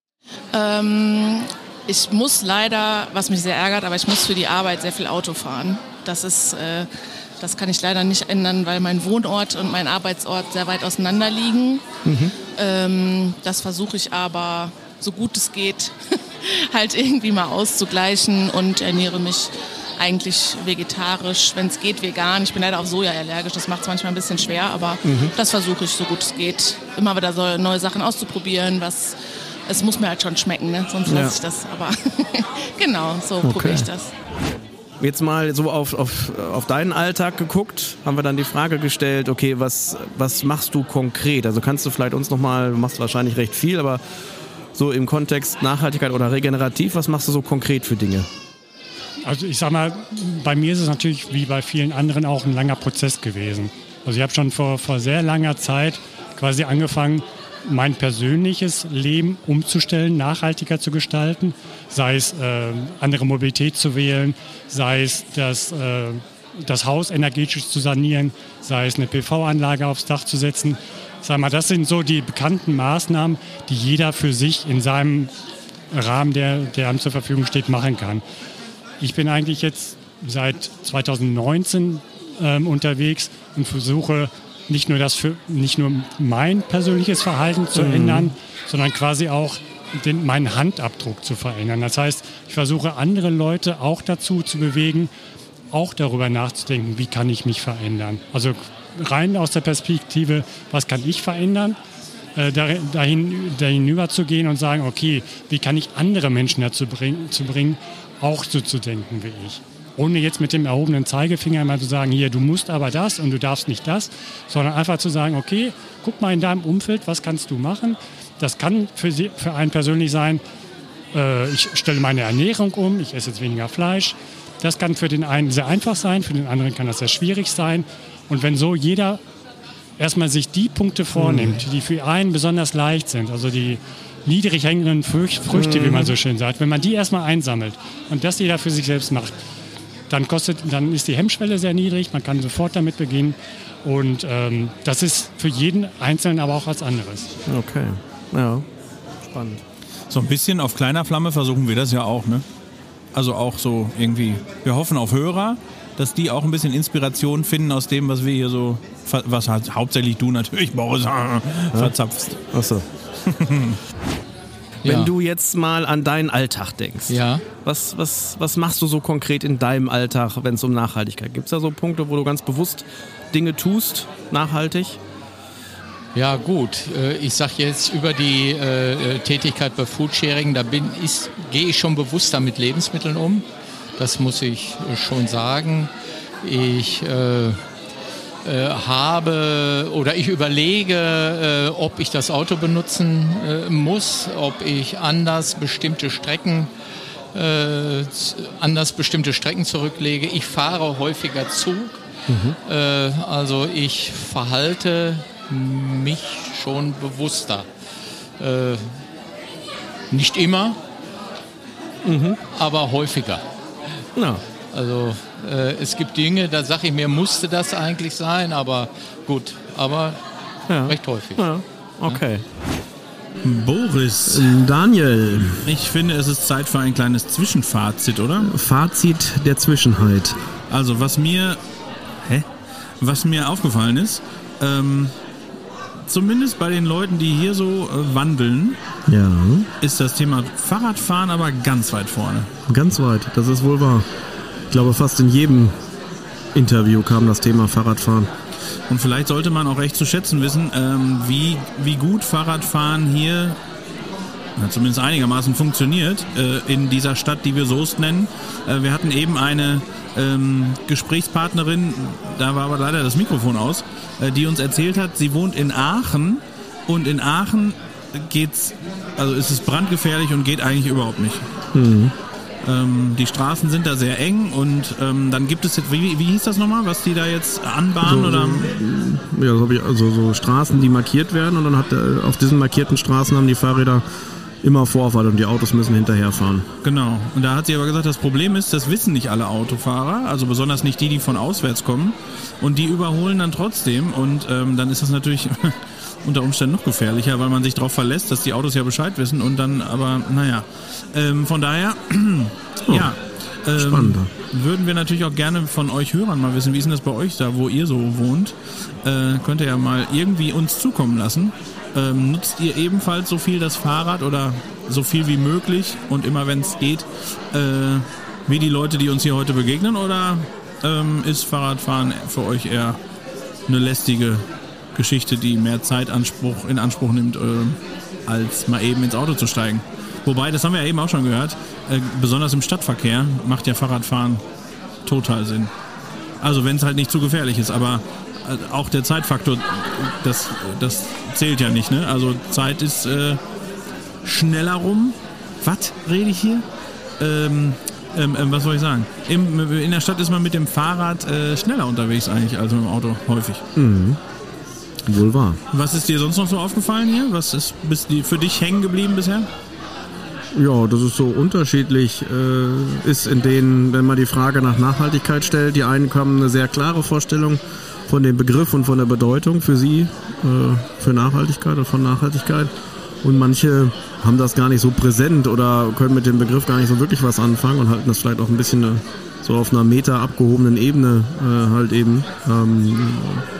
Ähm, ich muss leider, was mich sehr ärgert, aber ich muss für die Arbeit sehr viel Auto fahren. Das ist, äh, das kann ich leider nicht ändern, weil mein Wohnort und mein Arbeitsort sehr weit auseinander liegen. Mhm. Ähm, das versuche ich aber, so gut es geht, halt irgendwie mal auszugleichen und ernähre mich eigentlich vegetarisch, wenn es geht vegan. Ich bin leider auf Soja allergisch, das macht es manchmal ein bisschen schwer, aber Mhm. das versuche ich so gut es geht, immer wieder so neue Sachen auszuprobieren, was es muss mir halt schon schmecken, ne? Sonst Ja. lasse ich das, aber genau, so Okay. probiere ich das. Jetzt mal so auf, auf, auf deinen Alltag geguckt, haben wir dann die Frage gestellt, okay, was, was machst du konkret? Also kannst du vielleicht uns nochmal, du machst wahrscheinlich recht viel, aber so im Kontext Nachhaltigkeit oder regenerativ, was machst du so konkret für Dinge? Also ich sag mal, bei mir ist es natürlich wie bei vielen anderen auch ein langer Prozess gewesen. Also ich habe schon vor, vor sehr langer Zeit quasi angefangen, mein persönliches Leben umzustellen, nachhaltiger zu gestalten, sei es äh, andere Mobilität zu wählen, sei es das, äh, das Haus energetisch zu sanieren, sei es eine P V-Anlage aufs Dach zu setzen. Sag mal, das sind so die bekannten Maßnahmen, die jeder für sich in seinem Rahmen, der, der einem zur Verfügung steht, machen kann. Ich bin eigentlich jetzt seit zweitausendneunzehn ähm, unterwegs und versuche nicht nur das für nicht nur mein persönliches Verhalten zu Mhm. ändern, sondern quasi auch den, meinen Handabdruck zu verändern. Das heißt, ich versuche andere Leute auch dazu zu bewegen, auch darüber nachzudenken, wie kann ich mich verändern. Also rein aus der Perspektive, was kann ich verändern, äh, dahin, dahin hinüber zu gehen und sagen, okay, wie kann ich andere Menschen dazu bringen, zu bringen, auch so zu denken wie ich. Ohne jetzt mit dem erhobenen Zeigefinger mal zu sagen, hier, du musst aber das und du darfst nicht das, sondern einfach zu sagen, okay, guck mal in deinem Umfeld, was kannst du machen? Das kann für, sie, für einen persönlich sein, äh, ich stelle meine Ernährung um, ich esse jetzt weniger Fleisch. Das kann für den einen sehr einfach sein, für den anderen kann das sehr schwierig sein. Und wenn so jeder erstmal sich die Punkte vornimmt, die für einen besonders leicht sind, also die niedrig hängenden Früchte, wie man so schön sagt, wenn man die erstmal einsammelt und das jeder für sich selbst macht, dann, kostet, dann ist die Hemmschwelle sehr niedrig, man kann sofort damit beginnen und ähm, das ist für jeden Einzelnen aber auch was anderes. Okay, ja, spannend. So ein bisschen auf kleiner Flamme versuchen wir das ja auch, ne? Also auch so irgendwie, wir hoffen auf Hörer, dass die auch ein bisschen Inspiration finden aus dem, was wir hier so, was halt hauptsächlich du natürlich, Boris, verzapfst. Achso. Ja. Wenn du jetzt mal an deinen Alltag denkst, Ja. was, was, was machst du so konkret in deinem Alltag, wenn es um Nachhaltigkeit geht? Gibt es da so Punkte, wo du ganz bewusst Dinge tust, nachhaltig? Ja gut, äh, ich sage jetzt über die äh, Tätigkeit bei Foodsharing, da bin ich, gehe ich schon bewusster mit Lebensmitteln um. Das muss ich äh, schon sagen. Ich äh, äh, habe oder ich überlege, äh, ob ich das Auto benutzen äh, muss, ob ich anders bestimmte Strecken äh, anders bestimmte Strecken zurücklege. Ich fahre häufiger Zug. Mhm. Äh, also ich verhalte mich schon bewusster. Äh, nicht immer, mhm. aber häufiger. Ja. Also äh, es gibt Dinge, da sage ich mir, musste das eigentlich sein, aber gut, aber ja. recht häufig. Ja. Okay. Boris. Daniel. Ich finde, es ist Zeit für ein kleines Zwischenfazit, oder? Fazit der Zwischenheit. Also was mir, hä? Was mir aufgefallen ist, ähm, zumindest bei den Leuten, die hier so äh, wandeln, ja. ist das Thema Fahrradfahren aber ganz weit vorne. Ganz weit, das ist wohl wahr. Ich glaube, fast in jedem Interview kam das Thema Fahrradfahren. Und vielleicht sollte man auch echt zu schätzen wissen, ähm, wie, wie gut Fahrradfahren hier na, zumindest einigermaßen funktioniert äh, in dieser Stadt, die wir Soest nennen. Äh, wir hatten eben eine ähm, Gesprächspartnerin, da war aber leider das Mikrofon aus, äh, die uns erzählt hat, sie wohnt in Aachen und in Aachen geht's, also ist es brandgefährlich und geht eigentlich überhaupt nicht. Mhm. Ähm, die Straßen sind da sehr eng und ähm, dann gibt es jetzt, wie, wie hieß das nochmal, was die da jetzt anbahnen? So, oder? So, ja, so, hab ich, also so Straßen, die markiert werden und dann hat äh, auf diesen markierten Straßen haben die Fahrräder immer Vorfahrt und die Autos müssen hinterherfahren. Genau. Und da hat sie aber gesagt, das Problem ist, das wissen nicht alle Autofahrer, also besonders nicht die, die von auswärts kommen und die überholen dann trotzdem und ähm, dann ist das natürlich unter Umständen noch gefährlicher, weil man sich darauf verlässt, dass die Autos ja Bescheid wissen und dann aber, naja, ähm, von daher, oh, ja, ähm, spannender. würden wir natürlich auch gerne von euch Hörern mal wissen, wie ist denn das bei euch da, wo ihr so wohnt, äh, könnt ihr ja mal irgendwie uns zukommen lassen. Ähm, nutzt ihr ebenfalls so viel das Fahrrad oder so viel wie möglich und immer wenn es geht, äh, wie die Leute, die uns hier heute begegnen oder ähm, ist Fahrradfahren für euch eher eine lästige Geschichte, die mehr Zeitanspruch in Anspruch nimmt, äh, als mal eben ins Auto zu steigen? Wobei, das haben wir ja eben auch schon gehört, äh, besonders im Stadtverkehr macht ja Fahrradfahren total Sinn. Also wenn es halt nicht zu gefährlich ist, aber äh, auch der Zeitfaktor, das, das zählt ja nicht, ne? Also Zeit ist äh, schneller rum. Was rede ich hier? Ähm, ähm, ähm, was soll ich sagen? Im, in der Stadt ist man mit dem Fahrrad äh, schneller unterwegs eigentlich als mit dem Auto, häufig. Mhm. Wohl wahr. Was ist dir sonst noch so aufgefallen hier? Was ist bis die, für dich hängen geblieben bisher? Ja, das ist so unterschiedlich, äh, ist in denen, wenn man die Frage nach Nachhaltigkeit stellt, die einen haben eine sehr klare Vorstellung von dem Begriff und von der Bedeutung für sie, äh, für Nachhaltigkeit und von Nachhaltigkeit. Und manche haben das gar nicht so präsent oder können mit dem Begriff gar nicht so wirklich was anfangen und halten das vielleicht auch ein bisschen äh, so auf einer Meter abgehobenen Ebene äh, halt eben ähm,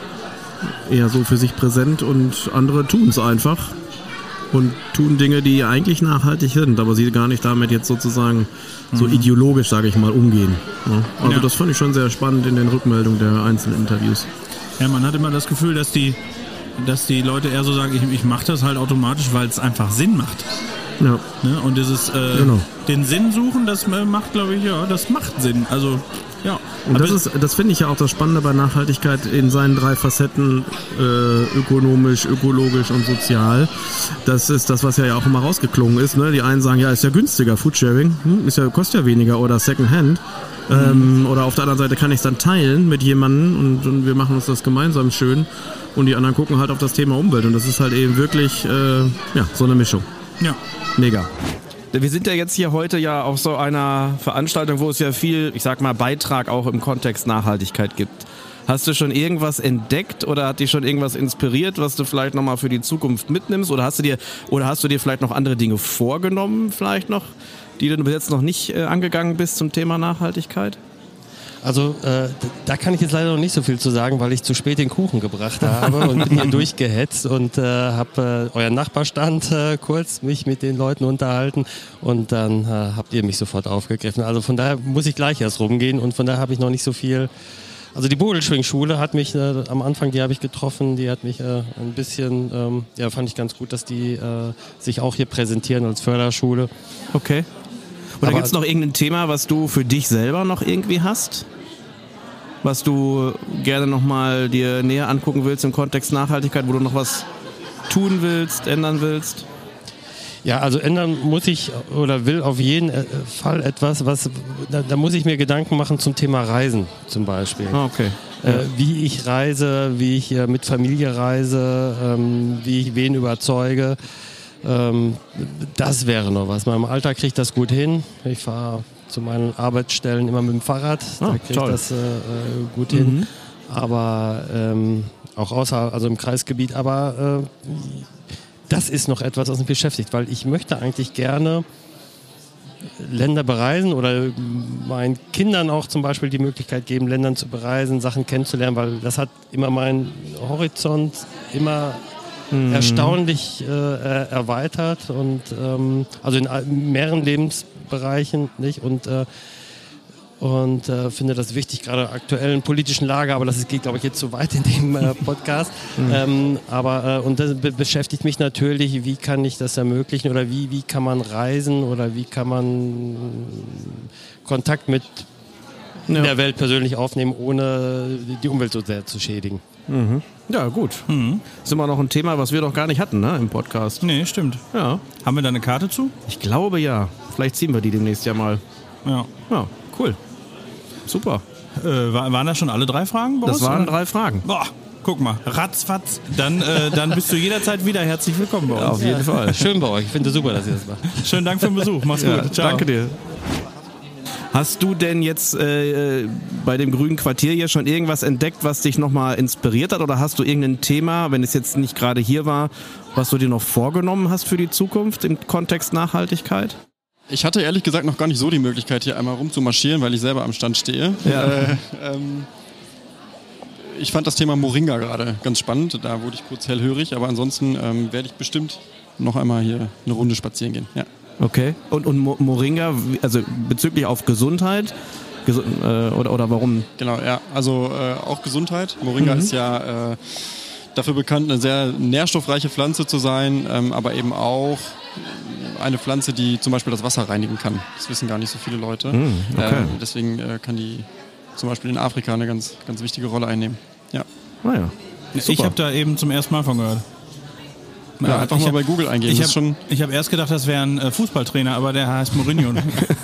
eher so für sich präsent und andere tun es einfach und tun Dinge, die eigentlich nachhaltig sind, aber sie gar nicht damit jetzt sozusagen so Mhm. ideologisch, sage ich mal, umgehen. Ja. Also Ja. das fand ich schon sehr spannend in den Rückmeldungen der einzelnen Interviews. Ja, man hat immer das Gefühl, dass die, dass die Leute eher so sagen, ich, ich mache das halt automatisch, weil es einfach Sinn macht. Ja. Ne? Und dieses äh, Genau. den Sinn suchen, das äh, macht, glaube ich, ja, das macht Sinn. Also, ja. Und Aber das ist, das finde ich ja auch das Spannende bei Nachhaltigkeit in seinen drei Facetten, äh, ökonomisch, ökologisch und sozial. Das ist das, was ja auch immer rausgeklungen ist. Ne? Die einen sagen, ja, ist ja günstiger, Foodsharing, hm, ist ja, kostet ja weniger oder Secondhand. Mhm. Ähm, oder auf der anderen Seite kann ich es dann teilen mit jemandem und, und wir machen uns das gemeinsam schön. Und die anderen gucken halt auf das Thema Umwelt. Und das ist halt eben wirklich äh, ja, so eine Mischung. Ja. Mega. Wir sind ja jetzt hier heute ja auf so einer Veranstaltung, wo es ja viel, ich sag mal, Beitrag auch im Kontext Nachhaltigkeit gibt. Hast du schon irgendwas entdeckt oder hat dich schon irgendwas inspiriert, was du vielleicht nochmal für die Zukunft mitnimmst? Oder hast du dir, oder hast du dir vielleicht noch andere Dinge vorgenommen, vielleicht noch, die du bis jetzt noch nicht äh, angegangen bist zum Thema Nachhaltigkeit? Also äh, da kann ich jetzt leider noch nicht so viel zu sagen, weil ich zu spät den Kuchen gebracht habe und bin hier durchgehetzt und äh, habe äh, euren Nachbarstand äh, kurz mich mit den Leuten unterhalten und dann äh, habt ihr mich sofort aufgegriffen. Also von daher muss ich gleich erst rumgehen und von daher habe ich noch nicht so viel. Also die Bodelschwing-Schule hat mich äh, am Anfang, die habe ich getroffen, die hat mich äh, ein bisschen, ähm, ja fand ich ganz gut, dass die äh, sich auch hier präsentieren als Förderschule. Okay. Oder gibt es noch irgendein Thema, was du für dich selber noch irgendwie hast? Was du gerne nochmal dir näher angucken willst im Kontext Nachhaltigkeit, wo du noch was tun willst, ändern willst? Ja, also ändern muss ich oder will auf jeden Fall etwas, was da, da muss ich mir Gedanken machen zum Thema Reisen zum Beispiel. Ah, okay. Äh, wie ich reise, wie ich äh, mit Familie reise, ähm, wie ich wen überzeuge. Ähm, das wäre noch was. Im Alltag kriege ich das gut hin. Ich fahre zu meinen Arbeitsstellen immer mit dem Fahrrad. Ah, da kriege ich toll. das äh, gut hin. Mhm. Aber ähm, auch außer, also im Kreisgebiet. Aber äh, das ist noch etwas, was mich beschäftigt, weil ich möchte eigentlich gerne Länder bereisen oder meinen Kindern auch zum Beispiel die Möglichkeit geben, Ländern zu bereisen, Sachen kennenzulernen, weil das hat immer meinen Horizont immer Mhm. erstaunlich äh, erweitert und ähm, also in mehreren Lebensbereichen nicht und äh, und äh, finde das wichtig, gerade aktuellen politischen Lage, aber das ist, geht, glaube ich, jetzt zu weit in dem äh, Podcast. Mhm. Ähm, aber äh, und das be- beschäftigt mich natürlich, wie kann ich das ermöglichen oder wie, wie kann man reisen oder wie kann man Kontakt mit Ja. der Welt persönlich aufnehmen, ohne die Umwelt so sehr zu schädigen. Mhm. Ja, gut. Mhm. Ist immer noch ein Thema, was wir doch gar nicht hatten, ne, im Podcast. Nee, stimmt. Ja. Haben wir da eine Karte zu? Ich glaube ja. Vielleicht ziehen wir die demnächst ja mal. Ja. Ja, cool. Super. Äh, war, waren das schon alle drei Fragen, Boris? Das waren oder? drei Fragen. Boah, guck mal, ratzfatz. Dann, äh, dann bist du jederzeit wieder herzlich willkommen bei uns. Ja, auf jeden Fall. Schön bei euch. Ich finde es super, dass ihr das macht. Schönen Dank für den Besuch. Mach's Ja, gut. Ciao. danke dir. Hast du denn jetzt äh, bei dem Grünen Quartier hier schon irgendwas entdeckt, was dich nochmal inspiriert hat? Oder hast du irgendein Thema, wenn es jetzt nicht gerade hier war, was du dir noch vorgenommen hast für die Zukunft im Kontext Nachhaltigkeit? Ich hatte ehrlich gesagt noch gar nicht so die Möglichkeit, hier einmal rumzumarschieren, weil ich selber am Stand stehe. Ja. Äh, ähm, ich fand das Thema Moringa gerade ganz spannend. Da wurde ich kurz hellhörig, aber ansonsten ähm, werde ich bestimmt noch einmal hier eine Runde spazieren gehen. Ja. Okay. Und, und Mo- Moringa, also bezüglich auf Gesundheit? Gesu- äh, oder, oder warum? Genau, ja. Also äh, auch Gesundheit. Moringa Mhm. ist ja äh, dafür bekannt, eine sehr nährstoffreiche Pflanze zu sein, ähm, aber eben auch eine Pflanze, die zum Beispiel das Wasser reinigen kann. Das wissen gar nicht so viele Leute. Mhm, okay. ähm, deswegen äh, kann die zum Beispiel in Afrika eine ganz, ganz wichtige Rolle einnehmen. Ja. Ah ja. Ich habe da eben zum ersten Mal von gehört. Ja, einfach ich mal hab, bei Google eingeben. Ich Das ist habe schon hab erst gedacht, das wäre ein äh, Fußballtrainer, aber der heißt Mourinho.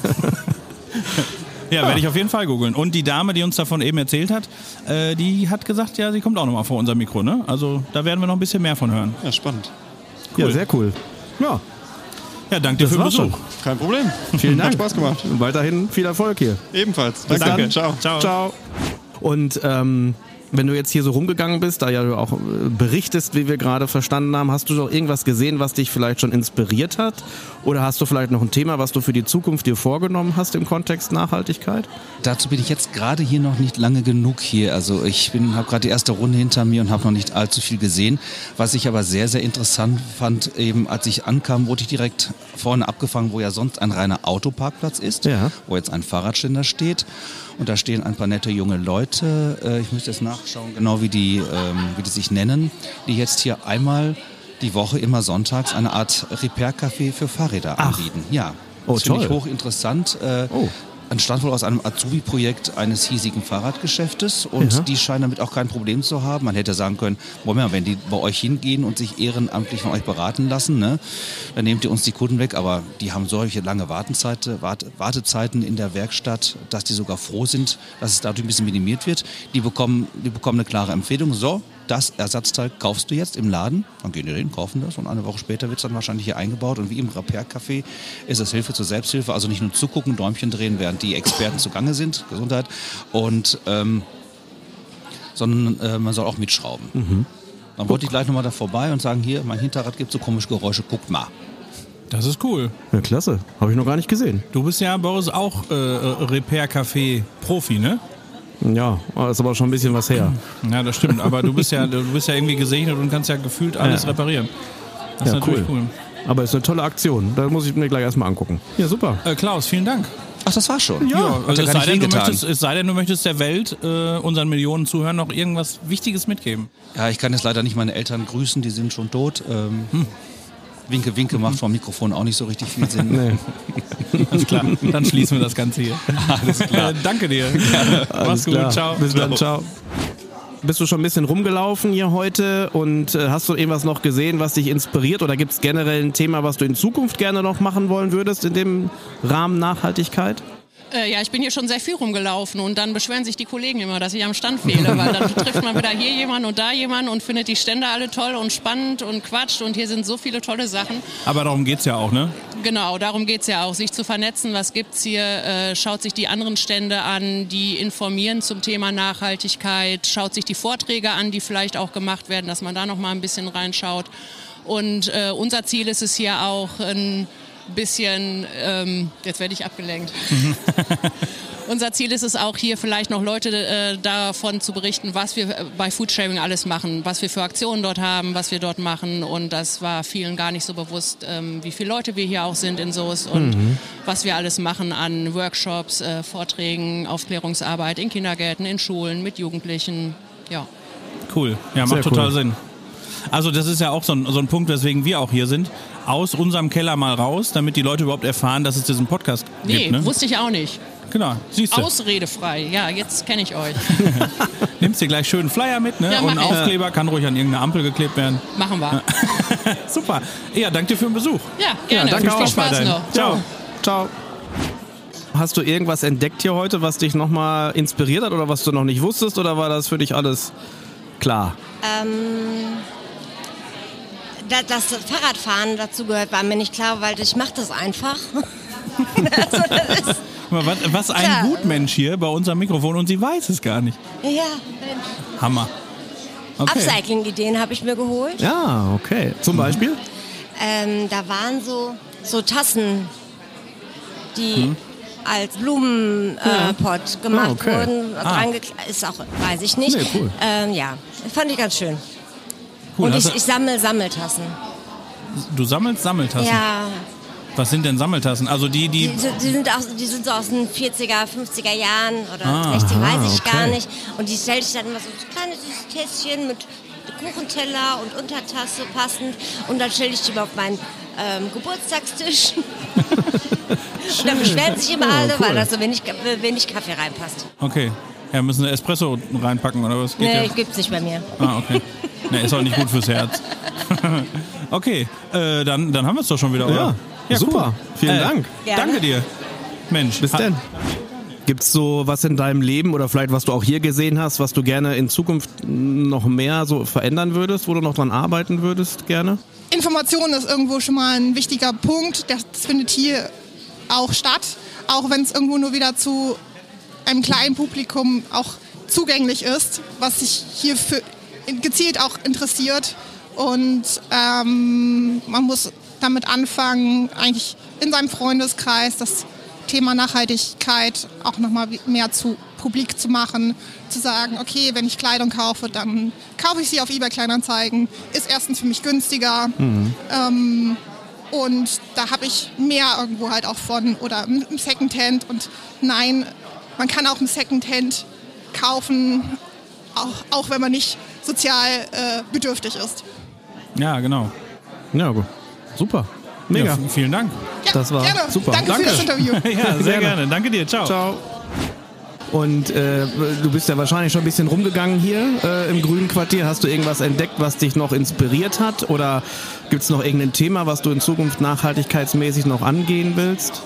Ja, werde ich auf jeden Fall googeln. Und die Dame, die uns davon eben erzählt hat, äh, die hat gesagt, ja, sie kommt auch nochmal vor unser Mikro. Ne? Also da werden wir noch ein bisschen mehr von hören. Ja, spannend. Cool. Ja, sehr cool. Ja. Ja, danke dir Das für den war's Besuch. schon. Kein Problem. Vielen Dank. Hat Spaß gemacht. Und weiterhin viel Erfolg hier. Ebenfalls. Bis Danke. dann. Ciao. Ciao. Ciao. Und ähm, Wenn du jetzt hier so rumgegangen bist, da ja du auch berichtest, wie wir gerade verstanden haben, hast du doch irgendwas gesehen, was dich vielleicht schon inspiriert hat? Oder hast du vielleicht noch ein Thema, was du für die Zukunft dir vorgenommen hast im Kontext Nachhaltigkeit? Dazu bin ich jetzt gerade hier noch nicht lange genug hier. Also ich bin habe gerade die erste Runde hinter mir und habe noch nicht allzu viel gesehen. Was ich aber sehr, sehr interessant fand, eben als ich ankam, wurde ich direkt vorne abgefangen, wo ja sonst ein reiner Autoparkplatz ist, ja. Wo jetzt ein Fahrradständer steht. Und da stehen ein paar nette junge Leute, äh, ich müsste jetzt nachschauen, genau wie die, ähm, wie die sich nennen, die jetzt hier einmal die Woche immer sonntags eine Art Repair-Café für Fahrräder Ach. anbieten. Ja, oh, das finde ich hochinteressant. Äh, oh. Entstand wohl aus einem Azubi-Projekt eines hiesigen Fahrradgeschäftes und ja. die scheinen damit auch kein Problem zu haben. Man hätte sagen können, Moment mal, wenn die bei euch hingehen und sich ehrenamtlich von euch beraten lassen, ne, dann nehmt ihr uns die Kunden weg, aber die haben solche lange Wartezeit, Wart, Wartezeiten in der Werkstatt, dass die sogar froh sind, dass es dadurch ein bisschen minimiert wird. Die bekommen, die bekommen eine klare Empfehlung, so, das Ersatzteil kaufst du jetzt im Laden, dann gehen die hin, kaufen das und eine Woche später wird es dann wahrscheinlich hier eingebaut und wie im Repair-Café ist es Hilfe zur Selbsthilfe, also nicht nur zugucken, Däumchen drehen, während die Experten zugange sind, Gesundheit, und ähm, sondern äh, man soll auch mitschrauben. Mhm. Dann wollte ich gleich nochmal da vorbei und sagen, hier, mein Hinterrad gibt so komische Geräusche, guckt mal. Das ist cool. Ja, klasse. Habe ich noch gar nicht gesehen. Du bist ja, Boris, auch äh, Repair-Café-Profi, ne? Ja, ist aber schon ein bisschen was her. Ja, das stimmt. Aber du bist ja, du bist ja irgendwie gesegnet und kannst ja gefühlt alles ja. reparieren. Das ja, ist natürlich cool. cool. Aber ist eine tolle Aktion. Da muss ich mir gleich erstmal angucken. Ja, super. Äh, Klaus, vielen Dank. Ach, das war's schon. Ja, ja also es, sei denn, du möchtest, es sei denn, du möchtest der Welt, äh, unseren Millionen Zuhörern, noch irgendwas Wichtiges mitgeben. Ja, ich kann jetzt leider nicht meine Eltern grüßen, die sind schon tot. Ähm, hm. Winke, Winke macht vom Mikrofon auch nicht so richtig viel Sinn. Nee. Alles klar, dann schließen wir das Ganze hier. Alles klar. Äh, danke dir. Ja, Mach's gut, klar. Ciao. Bis dann, ciao. Bist du schon ein bisschen rumgelaufen hier heute und äh, hast du irgendwas noch gesehen, was dich inspiriert? Oder gibt es generell ein Thema, was du in Zukunft gerne noch machen wollen würdest in dem Rahmen Nachhaltigkeit? Äh, ja, ich bin hier schon sehr viel rumgelaufen und dann beschweren sich die Kollegen immer, dass ich am Stand fehle, weil dann trifft man wieder hier jemanden und da jemanden und findet die Stände alle toll und spannend und quatscht und hier sind so viele tolle Sachen. Aber darum geht's ja auch, ne? Genau, darum geht's ja auch, sich zu vernetzen, was gibt's hier, äh, schaut sich die anderen Stände an, die informieren zum Thema Nachhaltigkeit, schaut sich die Vorträge an, die vielleicht auch gemacht werden, dass man da noch mal ein bisschen reinschaut. Und äh, unser Ziel ist es hier auch, ein bisschen, ähm, jetzt werde ich abgelenkt. Unser Ziel ist es auch hier vielleicht noch Leute äh, davon zu berichten, was wir bei Foodsharing alles machen, was wir für Aktionen dort haben, was wir dort machen und das war vielen gar nicht so bewusst, ähm, wie viele Leute wir hier auch sind in Soest und mhm. was wir alles machen an Workshops, äh, Vorträgen, Aufklärungsarbeit in Kindergärten, in Schulen, mit Jugendlichen, ja. Cool, ja, macht Sehr total cool. Sinn. Also das ist ja auch so ein, so ein Punkt, weswegen wir auch hier sind. Aus unserem Keller mal raus, damit die Leute überhaupt erfahren, dass es diesen Podcast nee, gibt. Nee, ne? Wusste ich auch nicht. Genau, siehst du. Ausredefrei, ja, jetzt kenne ich euch. Nimmst dir gleich schön einen Flyer mit, ne? Ja, und einen Aufkleber, kann ruhig an irgendeine Ampel geklebt werden. Machen wir. Super. Ja, danke dir für den Besuch. Ja, gerne. Ja, danke Viel auch. Spaß noch. Ciao. Ciao. Hast du irgendwas entdeckt hier heute, was dich nochmal inspiriert hat oder was du noch nicht wusstest oder war das für dich alles klar? Ähm... Dass das Fahrradfahren dazu gehört, war mir nicht klar, weil ich mache das einfach. Also das ist was, was ein klar. Gutmensch hier bei unserem Mikrofon und sie weiß es gar nicht. Ja, Mensch. Hammer. Okay. Upcycling-Ideen habe ich mir geholt. Ja, okay. Zum Beispiel? Ähm, da waren so, so Tassen, die hm. als Blumenpott äh, gemacht ah, okay. wurden. Ah. Ist auch, weiß ich nicht. Nee, cool. Ähm, ja, fand ich ganz schön. Cool, und ich, ich sammle Sammeltassen. Du sammelst Sammeltassen? Ja. Was sind denn Sammeltassen? Also die, die... Die, die, sind, auch, die sind so aus den vierziger, fünfziger Jahren oder ah, sechziger, weiß ich okay. gar nicht. Und die stelle ich dann immer so ein kleines Tässchen mit Kuchenteller und Untertasse passend. Und dann stelle ich die auf meinen ähm, Geburtstagstisch. Und dann beschweren sich immer alle, oh, cool. weil da so wenig, wenig Kaffee reinpasst. Okay. Ja, müssen wir Espresso reinpacken oder was? Geht nee, ja? gibt's nicht bei mir. Ah, okay. Nee, ist auch nicht gut fürs Herz. Okay, äh, dann, dann haben wir es doch schon wieder, oder? Ja, ja super. Cool. Vielen äh, Dank. Gerne. Danke dir. Mensch. Bis denn. Gibt's so was in deinem Leben oder vielleicht was du auch hier gesehen hast, was du gerne in Zukunft noch mehr so verändern würdest, wo du noch dran arbeiten würdest gerne? Information ist irgendwo schon mal ein wichtiger Punkt. Das findet hier auch statt. Auch wenn es irgendwo nur wieder zu einem kleinen Publikum auch zugänglich ist, was sich hier für, gezielt auch interessiert. Und ähm, man muss damit anfangen, eigentlich in seinem Freundeskreis das Thema Nachhaltigkeit auch nochmal mehr zu publik zu machen, zu sagen, okay, wenn ich Kleidung kaufe, dann kaufe ich sie auf eBay Kleinanzeigen, ist erstens für mich günstiger mhm. ähm, und da habe ich mehr irgendwo halt auch von oder im Secondhand und nein, man kann auch im Secondhand kaufen, auch, auch wenn man nicht sozial äh, bedürftig ist. Ja, genau. Ja, gut. Super. Mega. Ja, vielen Dank. Ja, das war gerne. super. Danke, Danke für das Interview. Ja, sehr gerne. gerne. Danke dir. Ciao. Ciao. Und äh, du bist ja wahrscheinlich schon ein bisschen rumgegangen hier äh, im Grünen Quartier. Hast du irgendwas entdeckt, was dich noch inspiriert hat? Oder gibt es noch irgendein Thema, was du in Zukunft nachhaltigkeitsmäßig noch angehen willst?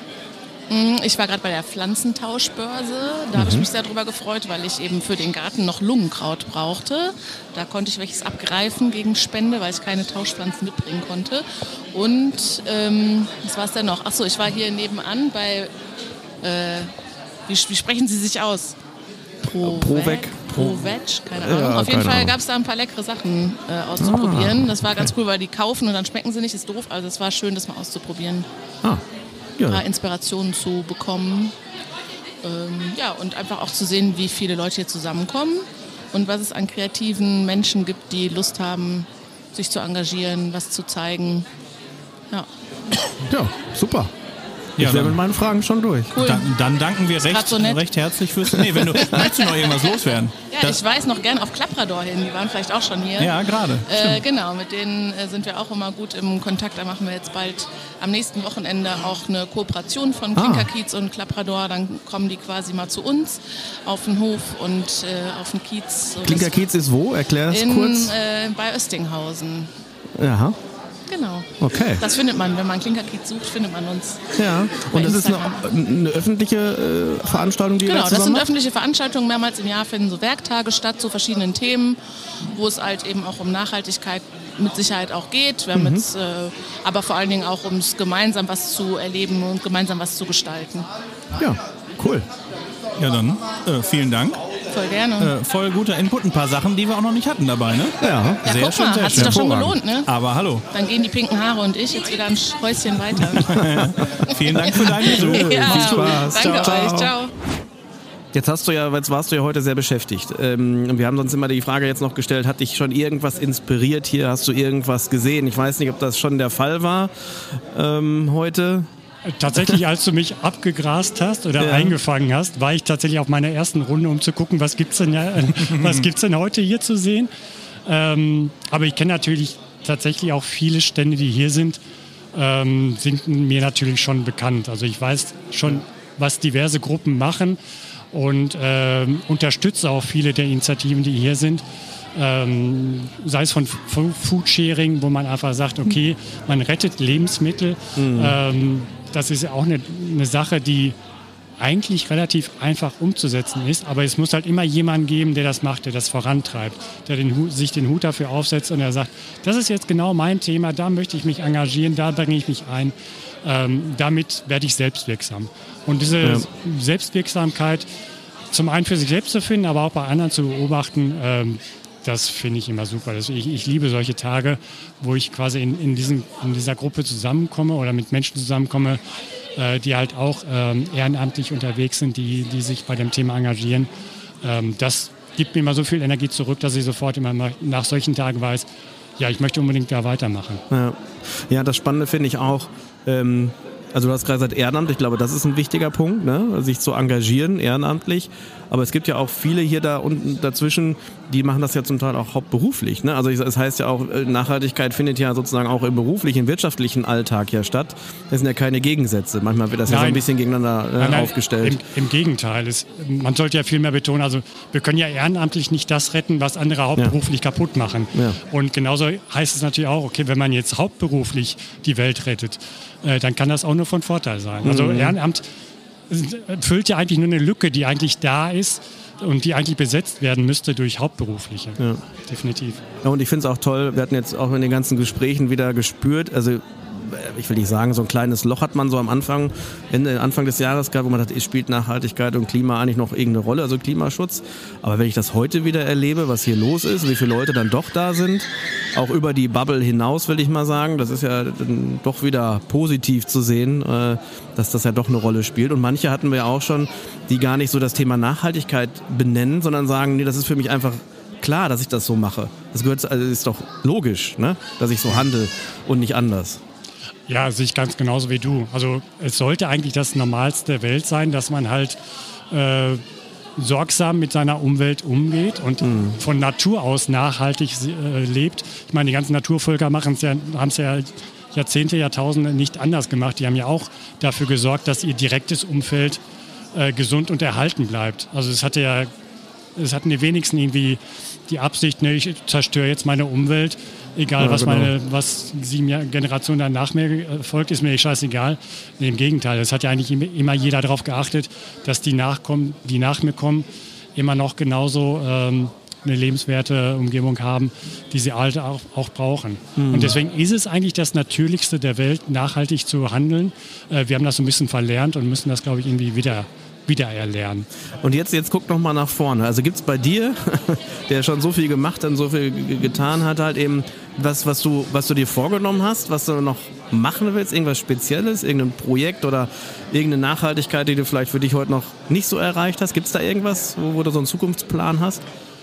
Ich war gerade bei der Pflanzentauschbörse. Da mhm. habe ich mich sehr darüber gefreut, weil ich eben für den Garten noch Lungenkraut brauchte. Da konnte ich welches abgreifen gegen Spende, weil ich keine Tauschpflanzen mitbringen konnte. Und ähm, was war es denn noch? Achso, ich war hier nebenan bei... Äh, Wie, wie sprechen Sie sich aus? Pro Provec. Provec, keine Ahnung. Ja, Auf jeden keine Fall Ahnung. gab es da ein paar leckere Sachen äh, auszuprobieren. Ah, das war okay. ganz cool, weil die kaufen und dann schmecken sie nicht, ist doof. Also es war schön, das mal auszuprobieren. Ah, ja. Ein paar Inspirationen zu bekommen. Ähm, ja, und einfach auch zu sehen, wie viele Leute hier zusammenkommen und was es an kreativen Menschen gibt, die Lust haben, sich zu engagieren, was zu zeigen. Ja, Ja, super. Ja, ich wäre dann- mit meinen Fragen schon durch. Cool. Dann, dann danken wir recht, Grad so nett. recht herzlich fürs... Nee, wenn du... Möchtest du noch irgendwas loswerden? Ja, ich weise noch gern auf Klapprador hin, die waren vielleicht auch schon hier. Ja, gerade. Äh, genau, mit denen äh, sind wir auch immer gut im Kontakt. Da machen wir jetzt bald am nächsten Wochenende auch eine Kooperation von Ah. Klinkerkiez und Klapprador. Dann kommen die quasi mal zu uns auf den Hof und äh, auf den Kiez. So Klinkerkiez ist wo? Erklär das in, kurz. Äh, bei Östinghausen. Aha. Genau. Okay. Das findet man, wenn man Klinkerkiez sucht, findet man uns. Ja. bei Und das ist eine, Instagram. eine öffentliche äh, Veranstaltung, die ihr Genau, da das zusammen sind macht? öffentliche Veranstaltungen. Mehrmals im Jahr finden so Werktage statt zu verschiedenen Themen, wo es halt eben auch um Nachhaltigkeit mit Sicherheit auch geht. Wir haben Mhm. jetzt, äh, aber vor allen Dingen auch ums gemeinsam was zu erleben und gemeinsam was zu gestalten. Ja, cool. Ja, dann äh, vielen Dank. Voll gerne. Äh, voll guter Input. Ein paar Sachen, die wir auch noch nicht hatten dabei, ne? Ja. Ja, Sehr guck schön, mal, sehr hat sich schön. doch schon Hervorragend. gelohnt, ne? Aber hallo. Dann gehen die pinken Haare und ich jetzt wieder ein Häuschen weiter. Vielen Dank für deinen Besuch. Ja, Viel Spaß. danke Ciao, euch. ciao. Ciao. Jetzt hast du ja, jetzt warst du ja heute sehr beschäftigt. Ähm, wir haben uns immer die Frage jetzt noch gestellt, hat dich schon irgendwas inspiriert hier? Hast du irgendwas gesehen? Ich weiß nicht, ob das schon der Fall war ähm, heute. Tatsächlich, als du mich abgegrast hast oder Ja. eingefangen hast, war ich tatsächlich auf meiner ersten Runde, um zu gucken, was gibt's denn, ja, äh, was gibt's denn heute hier zu sehen. Ähm, aber ich kenne natürlich tatsächlich auch viele Stände, die hier sind, ähm, sind mir natürlich schon bekannt. Also ich weiß schon, was diverse Gruppen machen und ähm, unterstütze auch viele der Initiativen, die hier sind. Ähm, sei es von F- Foodsharing, wo man einfach sagt, okay, man rettet Lebensmittel. Mhm. Ähm, das ist ja auch eine, eine Sache, die eigentlich relativ einfach umzusetzen ist, aber es muss halt immer jemanden geben, der das macht, der das vorantreibt, der den Hut, sich den Hut dafür aufsetzt und der sagt, das ist jetzt genau mein Thema, da möchte ich mich engagieren, da bringe ich mich ein, ähm, damit werde ich selbstwirksam. Und diese Ja. Selbstwirksamkeit zum einen für sich selbst zu finden, aber auch bei anderen zu beobachten, ähm, das finde ich immer super. Das, ich, ich liebe solche Tage, wo ich quasi in, in, diesen, in dieser Gruppe zusammenkomme oder mit Menschen zusammenkomme, äh, die halt auch ähm, ehrenamtlich unterwegs sind, die, die sich bei dem Thema engagieren. Ähm, das gibt mir immer so viel Energie zurück, dass ich sofort immer nach, nach solchen Tagen weiß, ja, ich möchte unbedingt da weitermachen. Ja, ja, das Spannende finde ich auch, ähm, also du hast gerade gesagt Ehrenamt, ich glaube, das ist ein wichtiger Punkt, ne? Sich zu engagieren, ehrenamtlich. Aber es gibt ja auch viele hier da unten dazwischen, die machen das ja zum Teil auch hauptberuflich. Ne? Also es das heißt ja auch, Nachhaltigkeit findet ja sozusagen auch im beruflichen, wirtschaftlichen Alltag ja statt. Das sind ja keine Gegensätze. Manchmal wird das ja so ein Nein. bisschen gegeneinander äh, Nein, nein, aufgestellt. Im, im Gegenteil. Es, man sollte ja viel mehr betonen, also wir können ja ehrenamtlich nicht das retten, was andere hauptberuflich kaputt machen. Ja. Und genauso heißt es natürlich auch, okay, wenn man jetzt hauptberuflich die Welt rettet, äh, dann kann das auch nur von Vorteil sein. Also Mhm. Ehrenamt füllt ja eigentlich nur eine Lücke, die eigentlich da ist und die eigentlich besetzt werden müsste durch Hauptberufliche. Ja. Definitiv. Ja, und ich finde es auch toll, wir hatten jetzt auch in den ganzen Gesprächen wieder gespürt, also ich will nicht sagen, so ein kleines Loch hat man so am Anfang, Ende, Anfang des Jahres gehabt, wo man dachte, spielt Nachhaltigkeit und Klima eigentlich noch irgendeine Rolle, also Klimaschutz. Aber wenn ich das heute wieder erlebe, was hier los ist, wie viele Leute dann doch da sind, auch über die Bubble hinaus, will ich mal sagen, das ist ja dann doch wieder positiv zu sehen, äh, dass das ja doch eine Rolle spielt. Und manche hatten wir auch schon, die gar nicht so das Thema Nachhaltigkeit benennen, sondern sagen, nee, das ist für mich einfach klar, dass ich das so mache. Das gehört, also ist doch logisch, ne? Dass ich so handle und nicht anders. Ja, sehe ich ganz genauso wie du. Also es sollte eigentlich das Normalste der Welt sein, dass man halt äh, sorgsam mit seiner Umwelt umgeht und mhm. von Natur aus nachhaltig äh, lebt. Ich meine, die ganzen Naturvölker machen es ja, haben es ja Jahrzehnte, Jahrtausende nicht anders gemacht. Die haben ja auch dafür gesorgt, dass ihr direktes Umfeld äh, gesund und erhalten bleibt. Also es hatte ja, es hatten die wenigsten irgendwie die Absicht, ne, ich zerstöre jetzt meine Umwelt, egal ja, was, genau. meine, was sieben Generationen danach mir folgt, ist mir scheißegal. Nee, im Gegenteil, es hat ja eigentlich immer jeder darauf geachtet, dass die Nachkommen, die nach mir kommen, immer noch genauso ähm, eine lebenswerte Umgebung haben, die sie alle auch, auch brauchen. Mhm. Und deswegen ist es eigentlich das Natürlichste der Welt, nachhaltig zu handeln. Äh, wir haben das so ein bisschen verlernt und müssen das, glaube ich, irgendwie wieder wieder erlernen. Und jetzt, jetzt guck noch mal nach vorne. Also gibt es bei dir, der schon so viel gemacht und so viel g- getan hat, halt eben was, was du, was du dir vorgenommen hast, was du noch machen willst, irgendwas Spezielles, irgendein Projekt oder irgendeine Nachhaltigkeit, die du vielleicht für dich heute noch nicht so erreicht hast? Gibt es da irgendwas, wo, wo du so einen Zukunftsplan hast?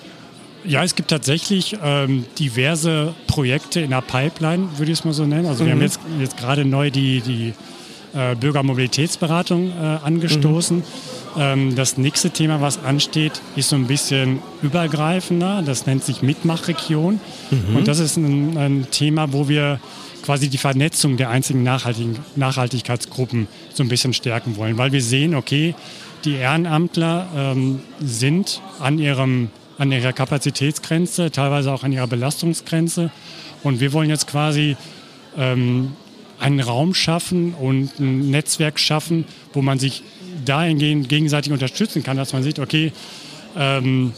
Ja, es gibt tatsächlich ähm, diverse Projekte in der Pipeline, würde ich es mal so nennen. Also mhm. wir haben jetzt, jetzt gerade neu die, die äh, Bürgermobilitätsberatung äh, angestoßen. Mhm. Ähm, das nächste Thema, was ansteht, ist so ein bisschen übergreifender. Das nennt sich Mitmachregion. Mhm. Und das ist ein, ein Thema, wo wir quasi die Vernetzung der einzigen Nachhaltigen, Nachhaltigkeitsgruppen so ein bisschen stärken wollen. Weil wir sehen, okay, die Ehrenamtler ähm, sind an ihrem an ihrer Kapazitätsgrenze, teilweise auch an ihrer Belastungsgrenze. Und wir wollen jetzt quasi ähm, einen Raum schaffen und ein Netzwerk schaffen, wo man sich dahingehend gegenseitig unterstützen kann, dass man sieht, okay, ähm,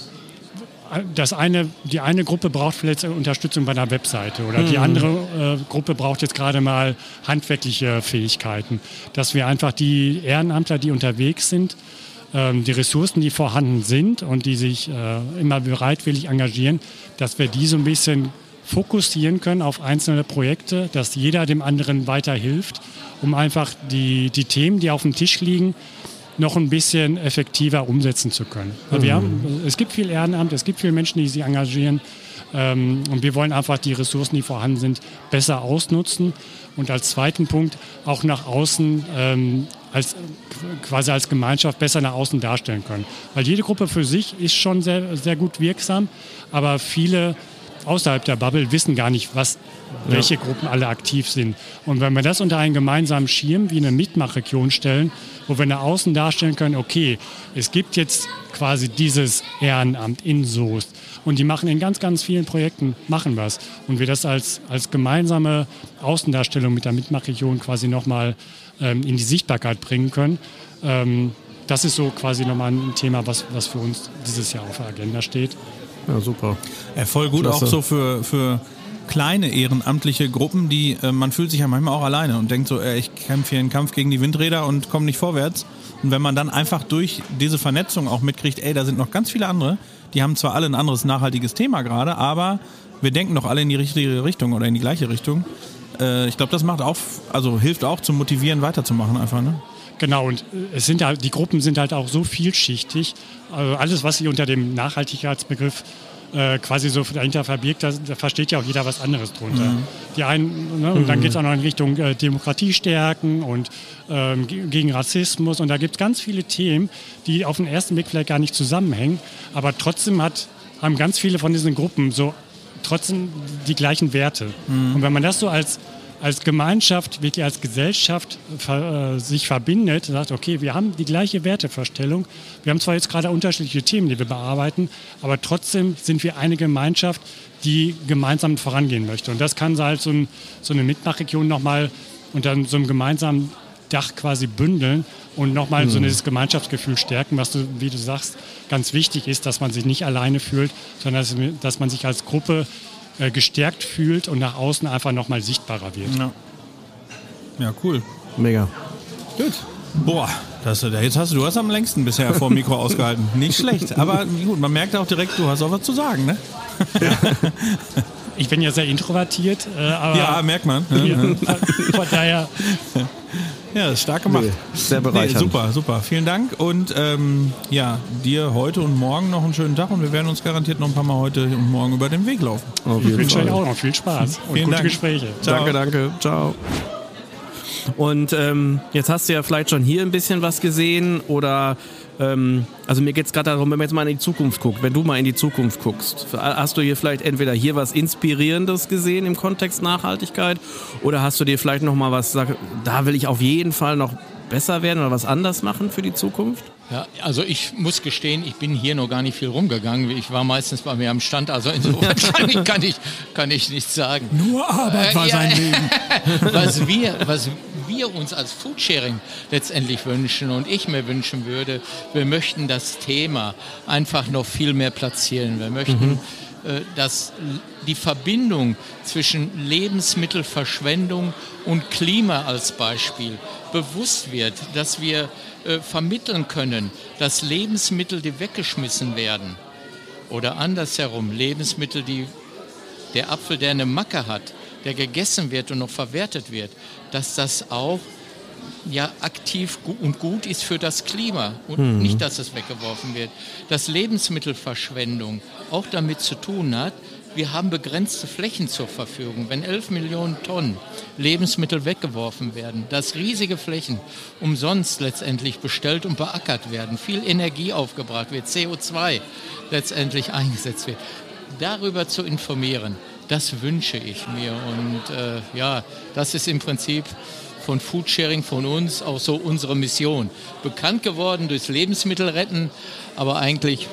das eine, die eine Gruppe braucht vielleicht Unterstützung bei einer Webseite oder mhm. die andere äh, Gruppe braucht jetzt gerade mal handwerkliche Fähigkeiten. Dass wir einfach die Ehrenamtler, die unterwegs sind, die Ressourcen, die vorhanden sind und die sich äh, immer bereitwillig engagieren, dass wir die so ein bisschen fokussieren können auf einzelne Projekte, dass jeder dem anderen weiterhilft, um einfach die, die Themen, die auf dem Tisch liegen, noch ein bisschen effektiver umsetzen zu können. Mhm. Wir haben, es gibt viel Ehrenamt, es gibt viele Menschen, die sich engagieren ähm, und wir wollen einfach die Ressourcen, die vorhanden sind, besser ausnutzen und als zweiten Punkt auch nach außen ähm, als, quasi als Gemeinschaft besser nach außen darstellen können. Weil jede Gruppe für sich ist schon sehr, sehr gut wirksam, aber viele außerhalb der Bubble wissen gar nicht, was, welche ja. Gruppen alle aktiv sind. Und wenn wir das unter einen gemeinsamen Schirm wie eine Mitmachregion stellen, wo wir nach außen darstellen können, okay, es gibt jetzt quasi dieses Ehrenamt in Soest und die machen in ganz, ganz vielen Projekten, machen was. Und wir das als, als gemeinsame Außendarstellung mit der Mitmachregion quasi nochmal ähm, in die Sichtbarkeit bringen können. Ähm, das ist so quasi nochmal ein Thema, was, was für uns dieses Jahr auf der Agenda steht. Ja, super. Ja, voll gut, Klasse. Auch so für, für kleine ehrenamtliche Gruppen, die äh, man fühlt sich ja manchmal auch alleine und denkt so, äh, ich kämpfe hier einen Kampf gegen die Windräder und komme nicht vorwärts. Und wenn man dann einfach durch diese Vernetzung auch mitkriegt, ey, da sind noch ganz viele andere, die haben zwar alle ein anderes nachhaltiges Thema gerade, aber wir denken doch alle in die richtige Richtung oder in die gleiche Richtung. Äh, ich glaube, das macht auch, also hilft auch zum Motivieren, weiterzumachen einfach, ne? Genau, und es sind halt, die Gruppen sind halt auch so vielschichtig. Also alles, was sie unter dem Nachhaltigkeitsbegriff äh, quasi so dahinter verbirgt, da, da versteht ja auch jeder was anderes drunter. Mhm. Die einen, ne, und dann geht es auch noch in Richtung äh, Demokratie stärken und ähm, gegen Rassismus. Und da gibt es ganz viele Themen, die auf den ersten Blick vielleicht gar nicht zusammenhängen. Aber trotzdem hat, haben ganz viele von diesen Gruppen so trotzdem die gleichen Werte. Mhm. Und wenn man das so als als Gemeinschaft, wirklich als Gesellschaft äh, sich verbindet, sagt, okay, wir haben die gleiche Wertevorstellung. Wir haben zwar jetzt gerade unterschiedliche Themen, die wir bearbeiten, aber trotzdem sind wir eine Gemeinschaft, die gemeinsam vorangehen möchte. Und das kann halt so, ein, so eine Mitmachregion nochmal unter so einem gemeinsamen Dach quasi bündeln und nochmal mhm. so dieses Gemeinschaftsgefühl stärken, was du, wie du sagst, ganz wichtig ist, dass man sich nicht alleine fühlt, sondern dass, dass man sich als Gruppe gestärkt fühlt und nach außen einfach nochmal sichtbarer wird. Ja. Ja, cool. Mega. Gut. Boah, das, jetzt hast du, du hast am längsten bisher vor dem Mikro ausgehalten. Nicht schlecht, aber gut, man merkt auch direkt, du hast auch was zu sagen, ne? Ja. Ich bin ja sehr introvertiert, äh, aber... Ja, merkt man. Ja, von, von daher... Ja, das ist stark gemacht. Nee, sehr bereichernd. Nee, super, super. Vielen Dank und ähm, ja, dir heute und morgen noch einen schönen Tag und wir werden uns garantiert noch ein paar Mal heute und morgen über den Weg laufen. Ich wünsche euch auch noch viel Spaß und Vielen gute Dank. Gespräche. Ciao. Danke, danke. Ciao. Und ähm, jetzt hast du ja vielleicht schon hier ein bisschen was gesehen oder ähm, also mir geht es gerade darum, wenn man jetzt mal in die Zukunft guckt, wenn du mal in die Zukunft guckst, hast du hier vielleicht entweder hier was Inspirierendes gesehen im Kontext Nachhaltigkeit oder hast du dir vielleicht noch mal was, sag, da will ich auf jeden Fall noch besser werden oder was anders machen für die Zukunft? Ja, also ich muss gestehen, ich bin hier noch gar nicht viel rumgegangen. Ich war meistens bei mir am Stand, also insofern kann ich, kann ich, kann ich nichts sagen. Nur Arbeit war Äh, ja. sein Leben. Was wir, was wir uns als Foodsharing letztendlich wünschen und ich mir wünschen würde, wir möchten das Thema einfach noch viel mehr platzieren. Wir möchten, mhm. äh, dass die Verbindung zwischen Lebensmittelverschwendung und Klima als Beispiel bewusst wird, dass wir äh, vermitteln können, dass Lebensmittel, die weggeschmissen werden, oder andersherum, Lebensmittel, die der Apfel, der eine Macke hat, der gegessen wird und noch verwertet wird, dass das auch ja, aktiv und gut ist für das Klima und mhm. nicht, dass es weggeworfen wird. Dass Lebensmittelverschwendung auch damit zu tun hat, wir haben begrenzte Flächen zur Verfügung. Wenn elf Millionen Tonnen Lebensmittel weggeworfen werden, dass riesige Flächen umsonst letztendlich bestellt und beackert werden, viel Energie aufgebracht wird, C O zwei letztendlich eingesetzt wird, darüber zu informieren, das wünsche ich mir. Und äh, ja, das ist im Prinzip von Foodsharing, von uns auch so unsere Mission. Bekannt geworden durchs Lebensmittelretten, aber eigentlich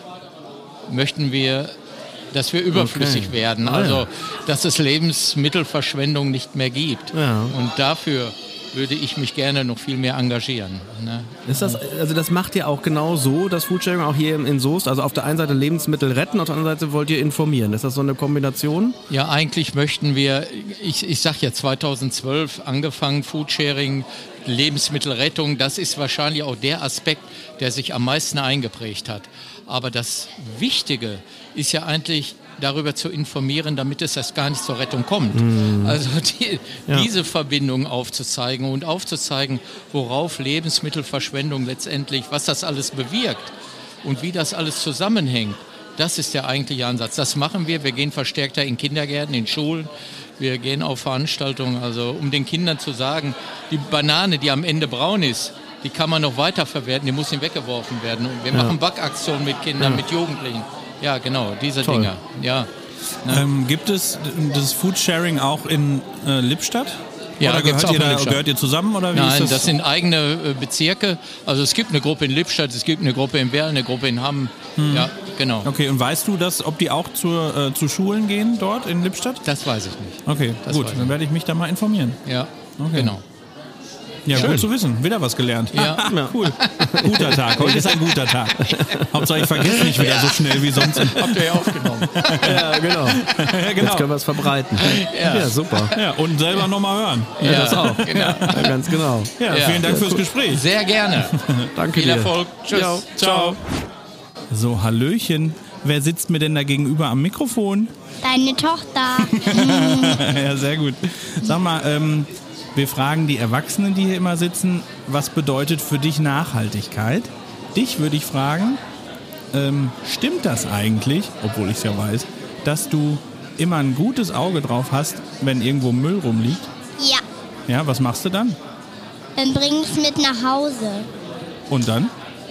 möchten wir, dass wir überflüssig okay. werden. Ah, also, ja. dass es Lebensmittelverschwendung nicht mehr gibt. Ja. Und dafür würde ich mich gerne noch viel mehr engagieren. Ne? Ist das, also das macht ihr auch genau so, das Foodsharing auch hier in Soest? Also auf der einen Seite Lebensmittel retten, auf der anderen Seite wollt ihr informieren. Ist das so eine Kombination? Ja, eigentlich möchten wir, ich, ich sag ja zweitausendzwölf angefangen, Foodsharing, Lebensmittelrettung, das ist wahrscheinlich auch der Aspekt, der sich am meisten eingeprägt hat. Aber das Wichtige ist ja eigentlich, darüber zu informieren, damit es erst gar nicht zur Rettung kommt. Mhm. Also die, ja. diese Verbindung aufzuzeigen und aufzuzeigen, worauf Lebensmittelverschwendung letztendlich, was das alles bewirkt und wie das alles zusammenhängt, das ist der eigentliche Ansatz. Das machen wir. Wir gehen verstärkter in Kindergärten, in Schulen. Wir gehen auf Veranstaltungen, also um den Kindern zu sagen, die Banane, die am Ende braun ist, die kann man noch weiterverwerten, die muss nicht weggeworfen werden. Und wir ja. machen Backaktionen mit Kindern, ja. mit Jugendlichen. Ja, genau, diese Toll. Dinger. Ja. Ne? Ähm, gibt es das Foodsharing auch in äh, Lippstadt? Ja, oder gehört, auch ihr da, in gehört ihr zusammen? Oder wie Nein, ist das? das sind eigene äh, Bezirke. Also es gibt eine Gruppe in Lippstadt, es gibt eine Gruppe in Werl, eine Gruppe in Hamm. Hm. Ja, genau. Okay, und weißt du, dass, ob die auch zur, äh, zu Schulen gehen dort in Lippstadt? Das weiß ich nicht. Okay, das gut, dann werde ich mich da mal informieren. Ja, okay. Genau. Ja, Schön. gut zu wissen. Wieder was gelernt. Ja. ja. Cool. Guter Tag. Heute ist ein guter Tag. Hauptsache, ich vergesse nicht wieder ja. so schnell wie sonst. Habt ihr ja aufgenommen. ja, genau. ja, genau. Jetzt können wir es verbreiten. Ja, ja super. Ja, und selber nochmal hören. Ja, ja, das auch. Genau. Ja, ganz genau. Ja, ja. Vielen Dank fürs cool. Gespräch. Sehr gerne. Danke Viel dir. Erfolg. Tschüss. Ja. Ciao. So, Hallöchen. Wer sitzt mir denn da gegenüber am Mikrofon? Deine Tochter. ja, sehr gut. Sag mal, ähm, wir fragen die Erwachsenen, die hier immer sitzen, was bedeutet für dich Nachhaltigkeit? Dich würde ich fragen, ähm, stimmt das eigentlich, obwohl ich es ja weiß, dass du immer ein gutes Auge drauf hast, wenn irgendwo Müll rumliegt? Ja. Ja, was machst du dann? Dann bring ich's mit nach Hause. Und dann?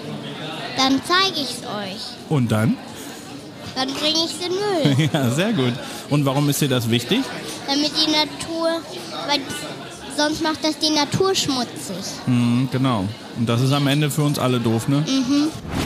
Dann zeige ich's euch. Und dann? Dann bring ich's in Müll. Ja, sehr gut. Und warum ist dir das wichtig? Damit die Natur, weil sonst macht das die Natur schmutzig. Mhm, genau. Und das ist am Ende für uns alle doof, ne? Mhm.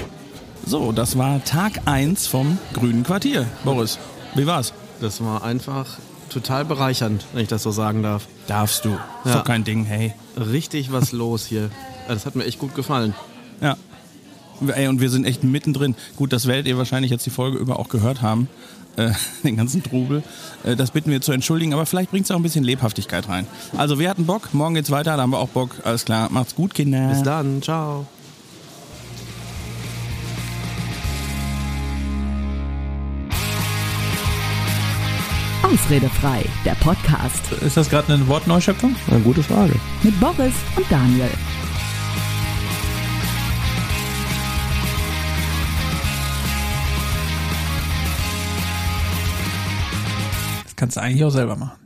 So, das war Tag eins vom Grünen Quartier. Boris, wie war's? Das war einfach total bereichernd, wenn ich das so sagen darf. Darfst du. Ja. Ist doch kein Ding, hey. Richtig was los hier. Das hat mir echt gut gefallen. Ja. ey, und wir sind echt mittendrin. Gut, das werdet ihr wahrscheinlich jetzt die Folge über auch gehört haben. Äh, den ganzen Trubel. Äh, das bitten wir zu entschuldigen, aber vielleicht bringt es auch ein bisschen Lebhaftigkeit rein. Also wir hatten Bock, morgen geht's weiter, da haben wir auch Bock. Alles klar, macht's gut, Kinder. Bis dann, ciao. Ausredefrei, der Podcast. Ist das gerade eine Wortneuschöpfung? Eine gute Frage. Mit Boris und Daniel. Das kannst du eigentlich auch selber machen.